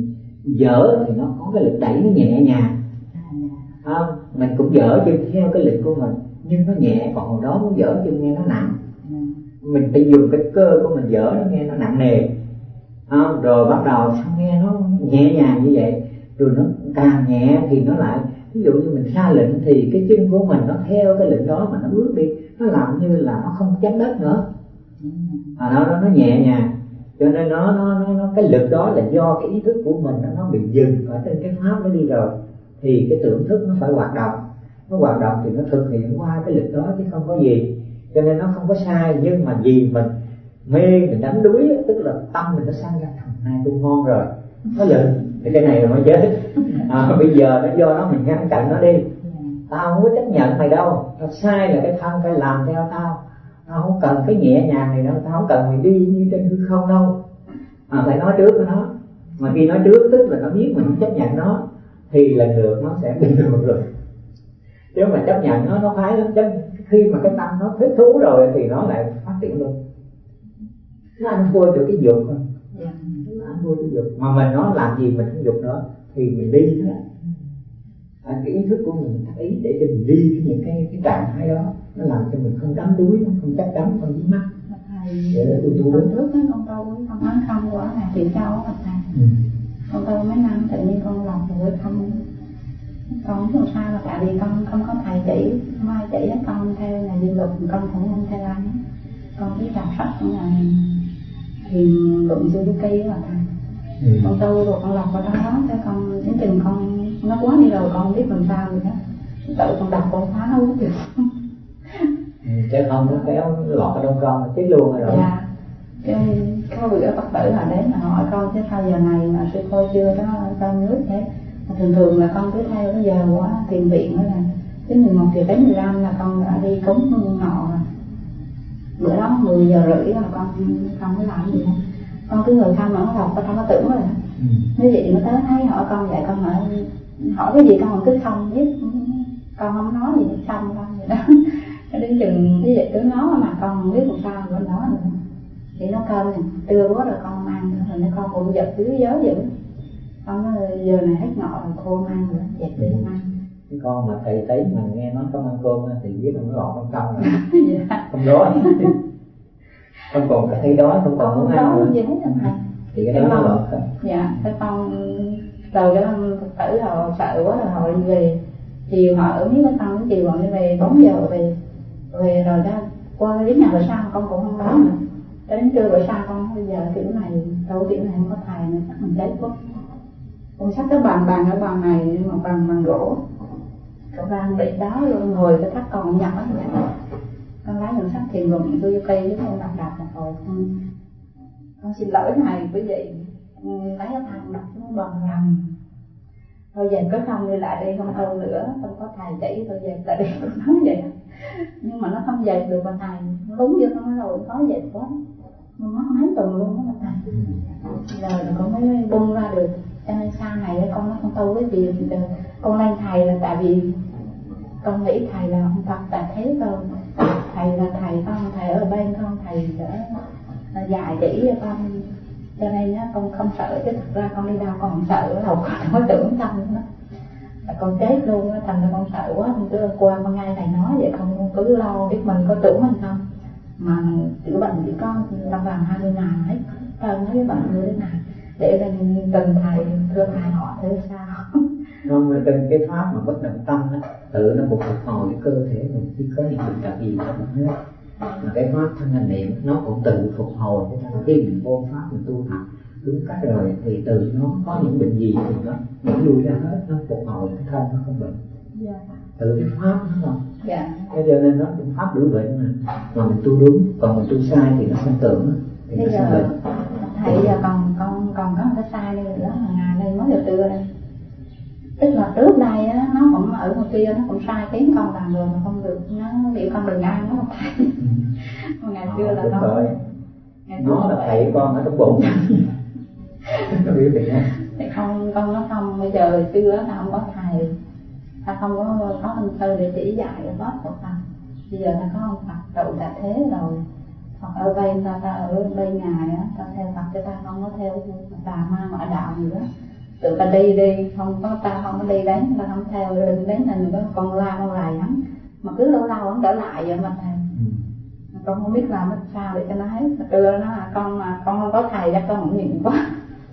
dỡ thì nó có cái lực đẩy nó nhẹ nhàng. À, mình cũng dỡ chân theo cái lực của mình nhưng nó nhẹ, còn hồi đó muốn dỡ chân nghe nó nặng. Yeah. Mình phải dùng cái cơ của mình dỡ nó nghe nó nặng nề. À, rồi bắt đầu xong nghe nó nhẹ nhàng như vậy, rồi nó càng nhẹ thì nó lại, ví dụ như mình ra lệnh thì cái chân của mình nó theo cái lệnh đó mà nó bước đi, nó làm như là nó không chấm đất nữa. À, nó, nó nó nhẹ nhàng, cho nên nó nó nó, nó cái lực đó là do cái ý thức của mình nó, nó bị dừng ở trên cái pháp nó đi rồi, thì cái tưởng thức nó phải hoạt động, nó hoạt động thì nó thực hiện qua cái lực đó chứ không có gì, cho nên nó không có sai. Nhưng mà vì mình mê, mình đánh đuối, tức là tâm mình nó sanh ra thằng này tu ngon rồi, nó lệnh thì cái này là mới chết. À, bây giờ nó do nó mình ngăn chặn nó đi, tao không có chấp nhận mày đâu, tao sai là cái thân phải làm theo tao, Tao không cần cái nhẹ nhàng này đâu, tao không cần mày đi như trên hư không đâu, mà phải nói trước với nó. Mà khi nói trước tức là nó biết mình chấp nhận nó, thì lần lượt nó sẽ bình thường rồi. Chứ mà chấp nhận nó, nó phái lắm. Chứ khi mà cái tâm nó thích thú rồi thì nó lại phát triển luôn. Nó ăn vui được cái dục thôi. Nó ăn vui cái dục. Mà mình nói làm gì mình không dục nữa thì mình đi thôi. À, cái ý thức của mình thắc ý để cho mình đi cái những cái cái trạng thái đó, nó làm cho mình không đắm đuối, nó không chấp đắm, không dính mắc. Thầy con trước với con tu với con nói không của thầy thì sao hả thầy? Ừ. Con tu mấy năm tự nhiên con lọc rồi không, con không sao mà tại vì con không có thầy chỉ, không ai chỉ hết, con theo nhà di luật, con cũng không theo ai hết. Con biết đọc sách cũng là thiền luận Suzuki là thầy. Ừ. Con tu rồi con lọc vào đó, cái con đến chừng con nó quá đi rồi con không biết làm sao nữa hết. Tự con đọc con phá nó uống được. Ừ, chứ không nó kéo lọt ở trong con là chết luôn rồi đó. Dạ. Cái có bữa Phật tử là đến là hỏi con chứ sao giờ này mà sư cô chưa có cơm nước hết. Thường thường là con cứ theo cái giờ của thiền viện đó là đến mười một giờ đến mười lăm là con đã đi cúng ngọ rồi. Bữa đó mười giờ rưỡi là con không có làm gì hết. Con cứ ngồi không mà nó đọc, con không có tưởng rồi. Ừ. Nếu vậy nó tới thấy hỏi con vậy, con hỏi hỏi cái gì con cứ không biết, con không nói gì hết, xong con vậy đó. Đến chừng như vậy cứ nói mà con không biết làm sao nữa nói nữa. Thì nó cơm này trưa quá rồi con không ăn nữa, rồi nó con cũng giật dưới giới dữ. Con nói giờ này hết ngọ rồi cô không ăn nữa, dẹp đi không ăn. Cái con mà thầy thấy mà nghe nói không ăn cơm thì biết là nó lọt trong tâm rồi. Dạ. Không đói. Không còn thấy đói, không còn muốn ăn nữa. Gì hết rồi thầy. Thì cái đó nó lọt rồi. Dạ, cái con rồi cái Phật tử họ sợ quá rồi họ đi về. Chiều họ ở miếng cái con cái chiều bọn đi về bốn giờ về. Về rồi ra qua đến nhà rồi sao con cũng không báo nữa. Cho đến trưa rồi sao con bây giờ kiểu này, đâu kiểu này không có thầy nữa chắc mình chết quá. Con xách cái bàn bàn ở bàn này mà bằng bằng gỗ. Cậu ra bị đó luôn ngồi cái thắt con nhỏ vậy. Con lái đường sắt thiền luận tôi cây với con đọc đọc một hồi con, con xin lỗi thầy quý vị, lái cái thằng đọc xuống bằng rầm. Thôi dẹp có không đi lại đây không đâu nữa, không có thầy chỉ thôi dẹp lại đây, con nói vậy. Nhưng mà nó không dẹp được mà thầy, đúng như con nói rồi, khó dẹp quá. Nó mất mấy tuần luôn đó mà thầy. Rồi con mới bung ra được. Cho nên sau này con nói con tu cái gì thì con lên thầy là tại vì con nghĩ thầy là ông Phật tại thế thôi. Thầy là thầy con, thầy ở bên con, thầy sẽ dạy chỉ cho con. Cho nên á, con không sợ, chứ thật ra con đi đâu con không sợ, đầu con không có tưởng tâm nữa. Con chết luôn á, thành ra con sợ quá, con cứ qua con ngay thầy nói vậy, con cứ lo biết mình có tưởng mình không. Mà chữa bệnh chỉ có trong vòng hai mươi ngày hết, hơn mấy cái bệnh như thế này. Để mình cần thầy, thưa thầy họ thế sao? Không, mà trên cái pháp mà bất động tâm đó, tự nó cũng phục hồi cái cơ thể mình khi có những bệnh tật gì đó hết. Mà cái pháp thân hành niệm nó cũng tự phục hồi, cho nên khi mình vô pháp mình tu học đúng cách rồi thì tự nó có những bệnh gì thì nó nó lui ra hết, nó phục hồi cái thân nó không bệnh. Yeah. Tự cái pháp nó không. Yeah. Cho nên nó cũng pháp đuổi bệnh mà. Mà mình tu đúng, còn mình tu sai thì nó không tưởng thì bây nó giờ, sẽ bệnh. Thầy giờ còn con còn có một cái sai này nữa là ngày nay mới được trưa đây. Tức là trước đây á, nó cũng ở ngoài kia nó cũng sai tiếng con làm rồi mà không được, nó biểu con đừng ăn nó không thầy. Mà ngày xưa là nó rồi. Nó là thầy con ở trong bụng. Nó biểu hiện này. Thì không, con nói không, bây giờ xưa ta không có thầy, ta không có có ông sư để chỉ dạy hết Phật Phật. Bây giờ ta có ông Phật trụ tại thế rồi. Phật ở bên ta, ta ở bên ngài á, ta theo Phật chứ ta không có theo tà ma ngoại đạo gì đó. Tự ta đi đi, không có ta không có đi đến, ta không theo, đừng đến là có con la con lại hắn. Mà cứ lâu lâu hắn trở lại vậy mà thầy. Con không biết làm sao để cho nó hết. Trưa nó là con mà con không có thầy chắc con cũng nhịn quá.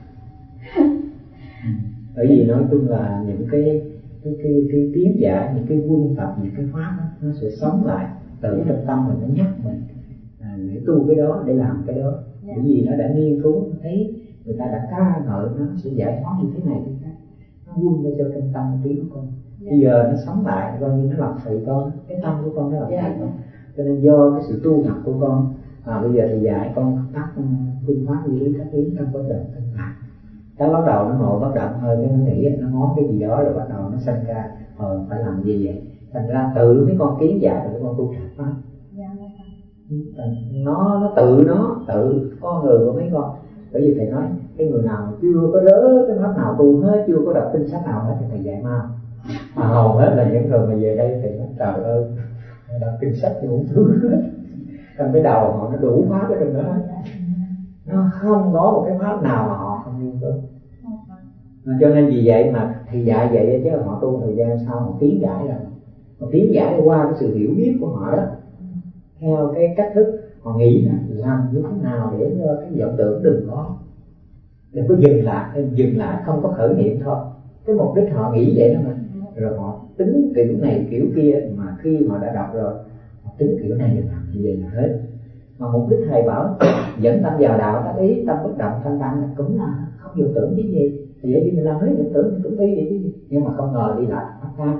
Bởi vì nói chung là những cái cái cái cái kiến giải, những cái quân tập, những cái pháp đó, nó sẽ sống lại từ yeah. trong tâm mình, nó nhắc mình à, để tu cái đó, để làm cái đó. Yeah. Bởi vì nó đã nghiên cứu, nó thấy người ta đã ca ngợi nó sẽ giải thoát như thế này thế khác, nó quân nó cho trong tâm trí của con. Yeah. Bây giờ nó sống lại, coi như nó làm thầy con, cái tâm của con nó làm yeah. thầy con. Cho nên do cái sự tu học của con, à, bây giờ thì dạy con tác phương pháp như ý, các ý trong bất động thanh thản. Cái bắt đầu nó ngồi bất động hơi, cái nó nghĩ nó ngó cái gì đó rồi bắt đầu nó sanh ra ờ phải làm gì vậy. Thành ra tự mấy con kiến dạy rồi con tu tập pháp. nó nó tự nó tự con người của mấy con. Bởi vì thầy nói cái người nào mà chưa có rớ cái pháp nào tu hết, chưa có đọc kinh sách nào hết thì thầy dạy ma. Mà hầu hết là những người mà về đây thì nói trời ơi, đọc kinh sách thì cũng thứ hết, trong cái đầu họ nó đủ pháp ở trong đó, nó không có một cái pháp nào mà họ không nghiên cứu. Cho nên vì vậy mà thì dạy vậy chứ họ tu thời gian sau họ tiến giải rồi, họ tiến giải qua cái sự hiểu biết của họ đó, theo cái cách thức họ nghĩ là làm như thế nào để cho cái vọng tưởng đừng có đừng có dừng lại, dừng lại không có khởi niệm thôi. Cái mục đích họ nghĩ vậy đó mà, rồi họ tính kiểu này kiểu kia, mà khi họ đã đọc rồi họ tính kiểu này là làm như vậy là hết. Mà mục đích thầy bảo dẫn tâm vào đạo tác ý, tâm bất động thanh thản cũng là không vọng tưởng cái gì, thì vậy thì mình làm hết vọng tưởng mình cũng đi vậy chứ. Nhưng mà không ngờ đi lại pháp khác.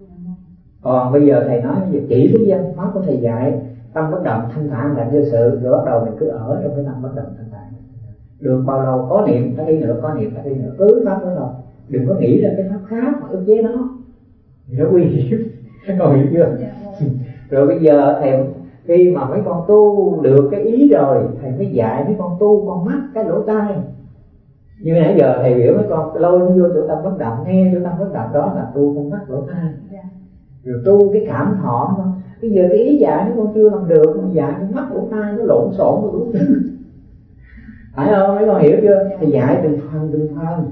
Còn bây giờ thầy nói về chỉ cái văn pháp của thầy dạy tâm bất động thanh thản làm vô sự, rồi bắt đầu mình cứ ở trong cái tâm bất động thanh thản được bao lâu, có niệm tác ý nữa, có niệm tác ý nữa, cứ pháp đó thôi, đừng có nghĩ ra cái pháp khác mà ức chế nó, nó nguy hiểm. Con hiểu chưa? Rồi bây giờ thầy khi mà mấy con tu được cái ý rồi, thầy mới dạy mấy con tu con mắt cái lỗ tai. Như nãy giờ thầy biểu mấy con lôi nó vô chỗ tâm bất động, nghe chỗ tâm bất động đó là tu con mắt lỗ tai. Rồi tu cái cảm thọ mà bây giờ cái ý dạy nó con chưa làm được, mà dạy con mắt lỗ tai nó lộn xộn rồi đúng không? Phải không? Mấy con hiểu chưa? Thầy dạy từng phần từng phần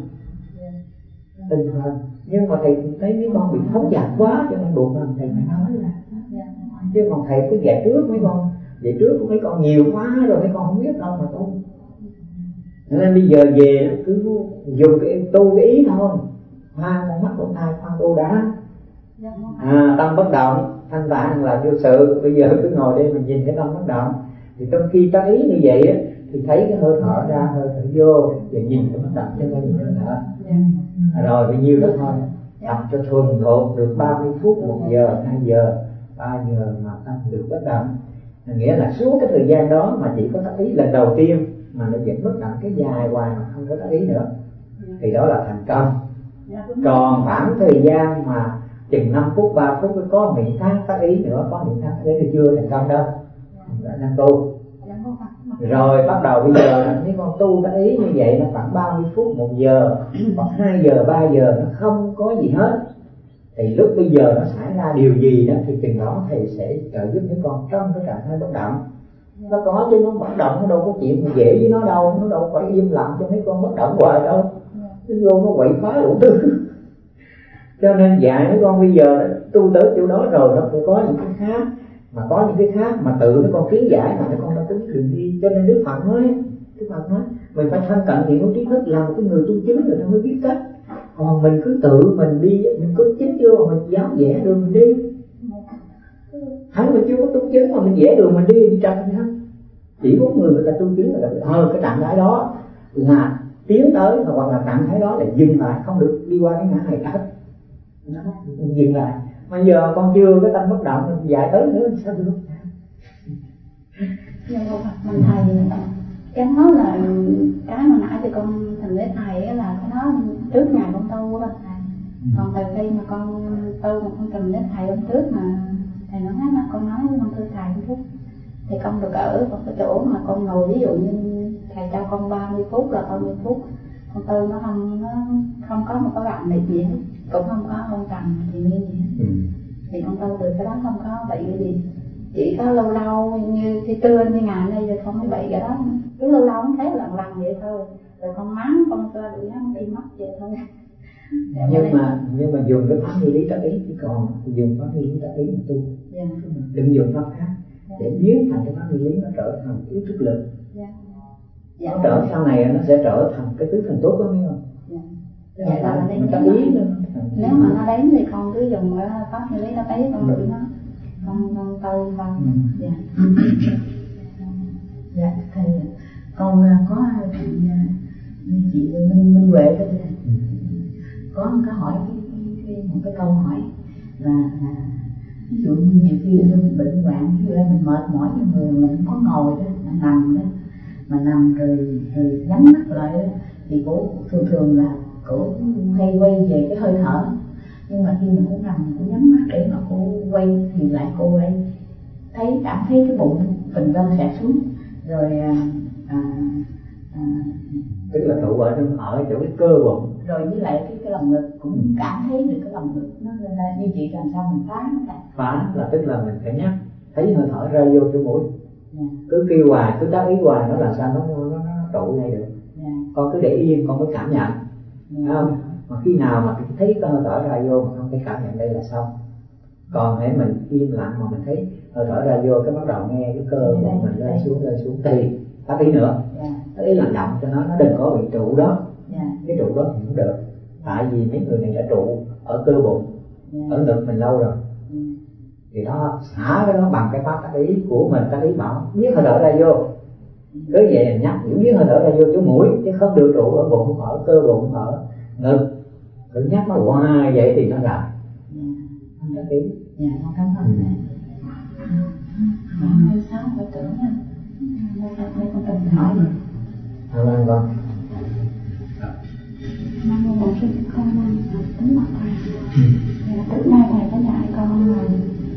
từng phần. Nhưng mà thầy thấy mấy con bị phóng dật quá cho nên buộc làm thầy phải nói là, chứ còn thầy cứ dạy trước mấy con, dạy trước của mấy con nhiều quá rồi mấy con không biết đâu mà tu. Nên bây giờ về cứ dùng cái tu cái ý thôi, hoa con mắt con tai khoan tu đã. À, tâm bất động thanh thản là vô sự. Bây giờ cứ ngồi đây mình nhìn cái tâm bất động, thì trong khi tác ý như vậy á, thì thấy cái hơi thở ra hơi thở vô, và nhìn cái bất động chứ không nhìn hơi thở. À, rồi bao nhiêu đó thôi, tập cho thuần thục được ba mươi phút, một giờ, hai giờ, ba giờ mà tâm được bất động. Nghĩa là suốt cái thời gian đó mà chỉ có tác ý lần đầu tiên mà nó vẫn bất động cái dài hoài mà không có tác ý nữa, thì đó là thành công. Còn khoảng thời gian mà chừng năm phút, ba phút có miệng khác tác ý nữa, có miệng khác tác ý thì chưa thành công đâu, đã năng tu. Rồi bắt đầu bây giờ nếu con tu tác ý như vậy nó khoảng ba mươi phút, một giờ, hoặc hai giờ, ba giờ nó không có gì hết, thì lúc bây giờ nó xảy ra điều gì đó thì chừng đó thầy sẽ trợ giúp mấy con trong cái trạng thái bất động. Nó có chứ nó bất động, nó đâu có chuyện dễ với nó đâu, nó đâu phải im lặng cho mấy con bất động hoài đâu, nó vô nó quậy phá đủ thứ. Cho nên dạy mấy con bây giờ tu tới chỗ đó rồi nó phải có những cái khác, mà có những cái khác mà tự mấy con kiến giải mà mấy con đâu có biết đường đi. Cho nên Đức Phật nói, Đức Phật nói mình phải thân cận thiện của trí thức, làm một cái người tu chứng rồi nó mới biết cách. Còn mình cứ tự mình đi, mình có chính chưa mà mình dám vẽ đường mình đi, thấy mình chưa có tu chứng mà mình vẽ đường mình đi đi trật nữa. Chỉ có người người ta tu chứng là ờ cái trạng thái đó là tiến tới, hoặc là trạng thái đó là dừng lại, không được đi qua cái ngã này khác, dừng lại. Bây giờ con chưa cái tâm bất động mình dạy tới nữa sao được? Nhưng mà mình thầy cái đó là cái mà nãy thì con thầm với thầy là cái đó trước ngày con tu đó thầy. Còn từ khi mà con tu mà con thầm với thầy hôm trước mà thầy nói nó con nói con thưa thầy một chút thì con được ở một cái chỗ mà con ngồi, ví dụ như thầy cho con ba mươi phút là ba mươi phút con tu nó không nó không có một cái bạn mệt gì hết, cũng không có không trầm gì như gì hết. Ừ. Thì con tu được cái đó không có bị cái gì, chỉ có lâu lâu như khi trưa như ngày nay rồi không bị cái đó, cứ lâu lâu không thấy lần lần vậy thôi, rồi con mắng con cho đuổi nó đi mất vậy thôi. Nhưng mà nhưng mà dùng cái pháp như lý tác ý, chứ còn dùng pháp như lý tác ý mà tu, dạ. Đừng dùng pháp khác để biến thành cái pháp như lý nó trở thành ý thức lực. Dạ. Dạ. Nó trở sau này nó sẽ trở thành cái tứ thành tốt đó, biết không? Dạ. Dạ, là mình tác ý nữa. Nếu mà nó đến thì con cứ dùng cái pháp như lý tác ý con đuổi nó, con con tu con. Ừ. Dạ. Dạ thầy, con có chị chị Minh Minh Huệ đó thầy, có một cái hỏi một cái câu hỏi là, là ví dụ như nhiều khi mình bệnh hoạn, ví dụ mình mệt mỏi trong người mình không có ngồi đó, mình nằm đó, mà nằm rồi rồi nhắm mắt lại đó, thì cô thường thường là cô hay quay về cái hơi thở, nhưng mà khi mà cô nằm cô nhắm mắt để mà cô quay thì lại cô lại thấy cảm thấy cái bụng phình lên xẹt xuống rồi à, à, à, tức là trụ ở trong ở chỗ cái cơ bụng, rồi với lại cái cái lòng ngực cũng cảm thấy được cái lòng ngực nó lên lên. Như chị làm sao mình phá nó cả? Phá là tức là mình phải nhắc thấy hơi thở ra vô chỗ mũi. Yeah. Cứ kêu hoài, cứ tác ý hoài, nó làm sao nó nó nó, nó trụ này được. Yeah. Con cứ để yên, con mới cảm nhận. Yeah. Không? Mà khi nào mà thấy cái hơi thở ra vô mà không thấy cảm nhận đây là xong. Còn hãy mình im lặng mà mình thấy hơi thở ra vô, cái bắt đầu nghe cái cơ của mình lên xuống lên xuống thì tác ý nữa. Yeah. Tác ý làm động cho nó, nó đừng có bị trụ đó. Yeah. Cái trụ đó thì không được. Tại vì mấy người này đã trụ ở cơ bụng, yeah, ở ngực mình lâu rồi. Yeah. Thì đó xả cái đó bằng cái pháp tác ý của mình, tác ý bảo biết hơi thở ra vô. Cứ vậy nhắc giữ biết hơi thở ra vô chỗ mũi, chứ không được trụ ở bụng, ở cơ bụng, ở ngực. Cứ nhắc nó hoài vậy thì nó ra. Dạ, dạ con cảm ơn mẹ. Mẹ hai sáu hỏi tưởng nha. Mẹ con cần hỏi gì? Cảm ơn con. Năm nay là khi con tính mặt thầy. Trước nay thầy có dạy con là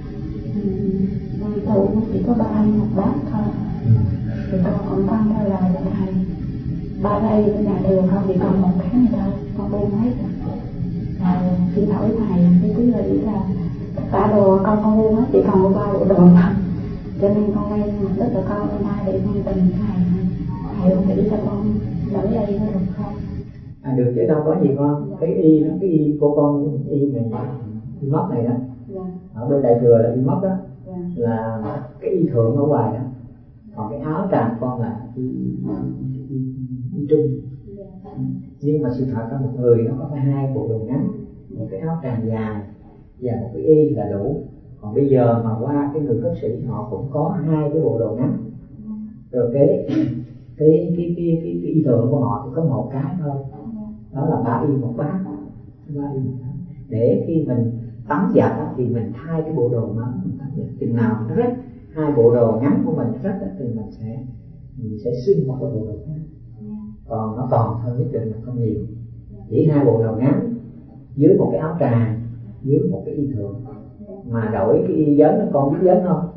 tụ chỉ có ba ăn một bát thôi. Thì con cũng con theo lời của thầy. Ba đây cái nhà thường không thì còn một tháng nữa thôi, con buông hết rồi. Rồi xin hỏi thầy cái quý vị là tất cả đồ con con buông hết, chỉ còn có ba bộ đồ thôi. Cho nên con đây mục đích là con lên đây để con tìm thầy. Thầy con nghĩ cho con đổi đây có được không? À, được chứ đâu có gì con. Dạ. Cái y nó cái y của con y này y mất này đó. Dạ. Ở bên đại thừa là y mất đó. Dạ. Là cái y thượng ở ngoài đó. Còn cái áo tràng con là y, y, y, y trung. Dạ. Nhưng mà sự thật là một người nó có hai bộ đồ ngắn, một cái áo tràng dài và một cái y là đủ. Còn bây giờ mà qua cái người khất sĩ họ cũng có hai cái bộ đồ ngắn. Rồi cái cái cái cái cái, cái y thượng của họ thì có một cái thôi. Đó là ba y một bát. Ba y một bát. Để khi mình tắm giặt thì mình thay cái bộ đồ ngắn mình tắm giặt. Chừng nào nó rách hai bộ đồ ngắn của mình rách thì mình sẽ mình sẽ xin một cái bộ đồ khác. Còn nó còn thôi nhất định là không nhiều. Chỉ hai bộ đồ ngắn dưới một cái áo tràng, dưới một cái y thượng. Mà đổi cái y vấn, con biết vấn không?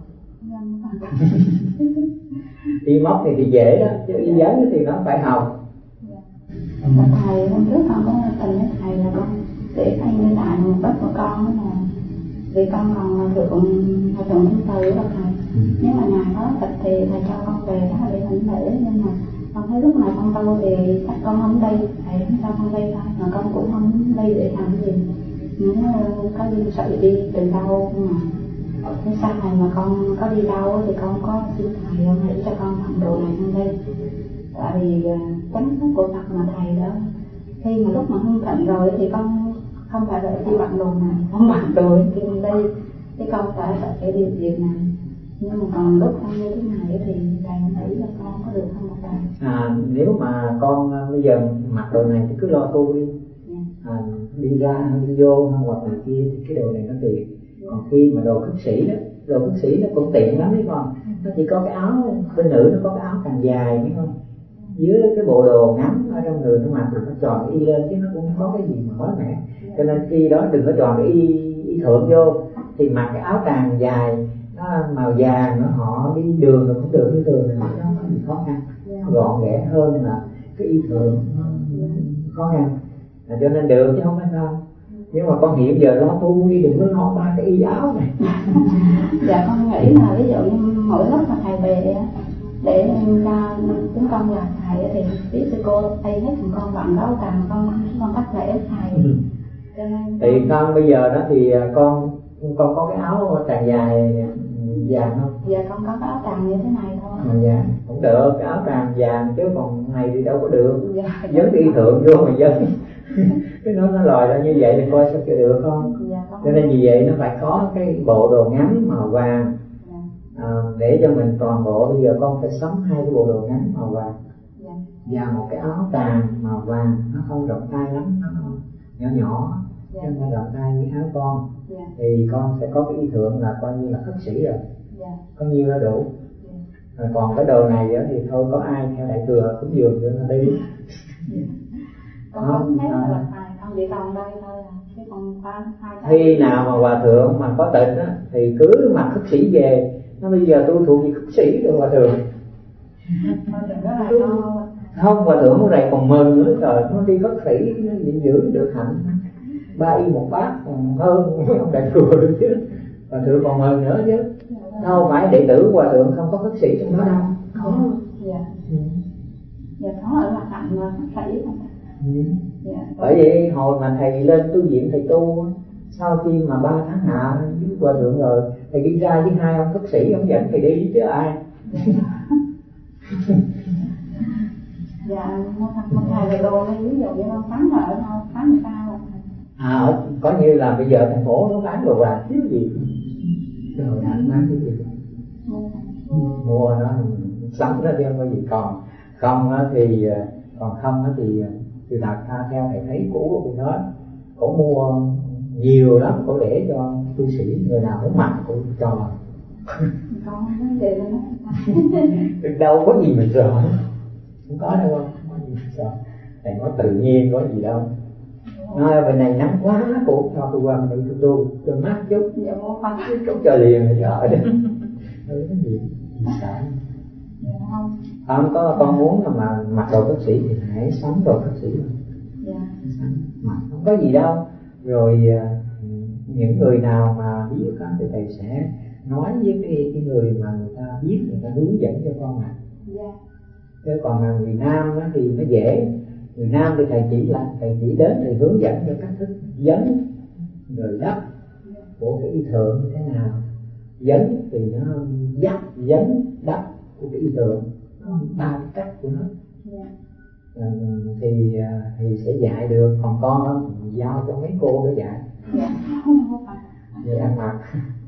Y móc thì thì dễ đó, chứ y vấn thì nó phải học. Và thầy hôm trước con có tình với thầy là con để thay như lại một đất của con đó là vì con còn thượng thượng thượng từ đó thầy. Nếu mà nhà có thịt thì thầy cho con về đó để mình để, nhưng mà con thấy lúc này con tu thì chắc con không đi, thầy không cho con đi thôi, mà con cũng không đi để làm gì. Nếu có duyên sự đi từ đâu mà cái sau này mà con có đi đâu thì con có xin thầy ông hãy cho con tặng đồ này con đi. Tại vì chánh pháp của Phật mà thầy đó, khi mà lúc mà hưng thịnh rồi thì con không phải là đi bằng đồ này, không bằng đồ thì mình đi, chứ con phải phải cái điều điều này. Nhưng mà còn lúc con như thế này thì thầy nghĩ là con có được không thầy? À, nếu mà con bây giờ mặc đồ này thì cứ lo tu đi. Yeah. À, đi ra đi vô hoặc này kia thì cái đồ này nó tiện. Yeah. Còn khi mà đồ khất sĩ đó, đồ khất sĩ nó cũng tiện lắm đấy con. Nó chỉ có cái áo bên nữ nó có cái áo càng dài đúng không? Dưới cái bộ đồ ngắn ở trong người nó mặc được nó tròn cái y lên chứ nó cũng không có cái gì mà mới mẻ. Cho nên khi đó đừng có tròn cái y, y thượng vô, thì mặc cái áo tràng dài nó màu vàng nó họ đi đường rồi cũng được, như thường thì nó không có gì khó khăn, gọn ghẽ hơn là cái y thượng khó khăn. À, cho nên được chứ không phải không. Nhưng mà con hiện giờ lo tu đi, đừng có lo ba cái y áo này. Dạ con nghĩ là ví dụ như mỗi lúc mà thầy về để cho chúng con là thầy thì biết sư cô thay hết thằng con bằng đó càng con con tắt lễ thầy. Ừ. Cho nên thì con bây giờ đó thì con con có cái áo tràng dài vàng không? Dạ con có cái áo tràng như thế này thôi. À, dạ cũng được, cái áo tràng vàng chứ còn này thì đâu có được. Dạ, dấn đi thượng vô mà dấn cái nó nó lòi ra như vậy thì coi sao cho được không? Dạ, cho nên vì vậy nó phải có cái bộ đồ ngắn màu vàng. Dạ. À, để cho mình toàn bộ bây giờ con phải sắm hai cái bộ đồ ngắn màu vàng. Dạ. Và một cái áo tràng màu vàng, nó không rộng tay lắm, nó nhỏ nhỏ. Dạ. Chứ không phải rộng tay với áo con. Dạ. Thì con sẽ có cái y thượng là coi như là khất sĩ rồi. Dạ. Có nhiêu là đủ. Dạ. À, còn cái đồ này thì thôi có ai theo đại thừa cũng dường cho nó đi. Dạ. Con không thấy là bạch thầy, con chỉ còn đây thôi à, chứ còn hai khi nào mà hòa thượng mà có tịnh á thì cứ mặc khất sĩ về, nó bây giờ tôi thuộc về khất sĩ rồi hòa thượng. Không, hòa thượng này còn mừng nữa, trời, nó đi khất sĩ nó giữ được hạnh ba y một bát còn hơn mấy ông đại thừa được chứ. Hòa thượng còn mừng nữa chứ, đâu phải đệ tử hòa thượng không có khất sĩ trong đó đâu. Có. Dạ. Ừ. Dạ có ở lạc hạnh mà khất sĩ không? Ừ. Dạ. Bởi vậy hồi mà thầy lên tu viện thầy tu, sau khi mà ba tháng hạ với hòa thượng rồi, thầy đi ra với hai ông khất sĩ, ông dẫn thầy đi chứ ai. Dạ, một thầy về đồ này ví dụ như nó phán là ở đâu, phán người ta rồi. À, ở, có như là bây giờ thành phố nó bán đồ vàng thiếu gì rồi anh bán cái gì mua nó sắm nó chứ không có gì. Còn không á thì còn không á thì từ thật ra theo thầy thấy cũ của bên đó cổ mua nhiều lắm, cổ để cho tu sĩ người nào muốn mặc cổ cho. Còn vấn đề là nó đâu có gì mà sợ, không có đâu, không có gì mà sợ. Thầy nói tự nhiên có gì đâu. Nói bên này nắng quá cổ cho tôi qua mình tôi tu cho mát chút, chút cho liền là cho ở đây. Ừ, cái gì sợ không? Không có, con muốn mà mặc đồ bác sĩ thì hãy sắm đồ bác sĩ. Dạ. Mặc không có gì đâu. Rồi những người nào mà biết đó, thì thầy sẽ nói với cái, cái người mà người ta biết, người ta hướng dẫn cho con mặc. Dạ. Chứ còn là người nam đó thì nó dễ. Người nam thì thầy chỉ là thầy chỉ đến thầy hướng dẫn cho cách thức dấn rồi đắp của cái y thượng như thế nào. Dấn thì nó dắt, dấn, đắp của cái y thượng, ba cái cách của nó. Yeah. À, thì thì sẽ dạy được. Còn con đó giao cho mấy cô để dạy. Yeah. Vậy ăn mặc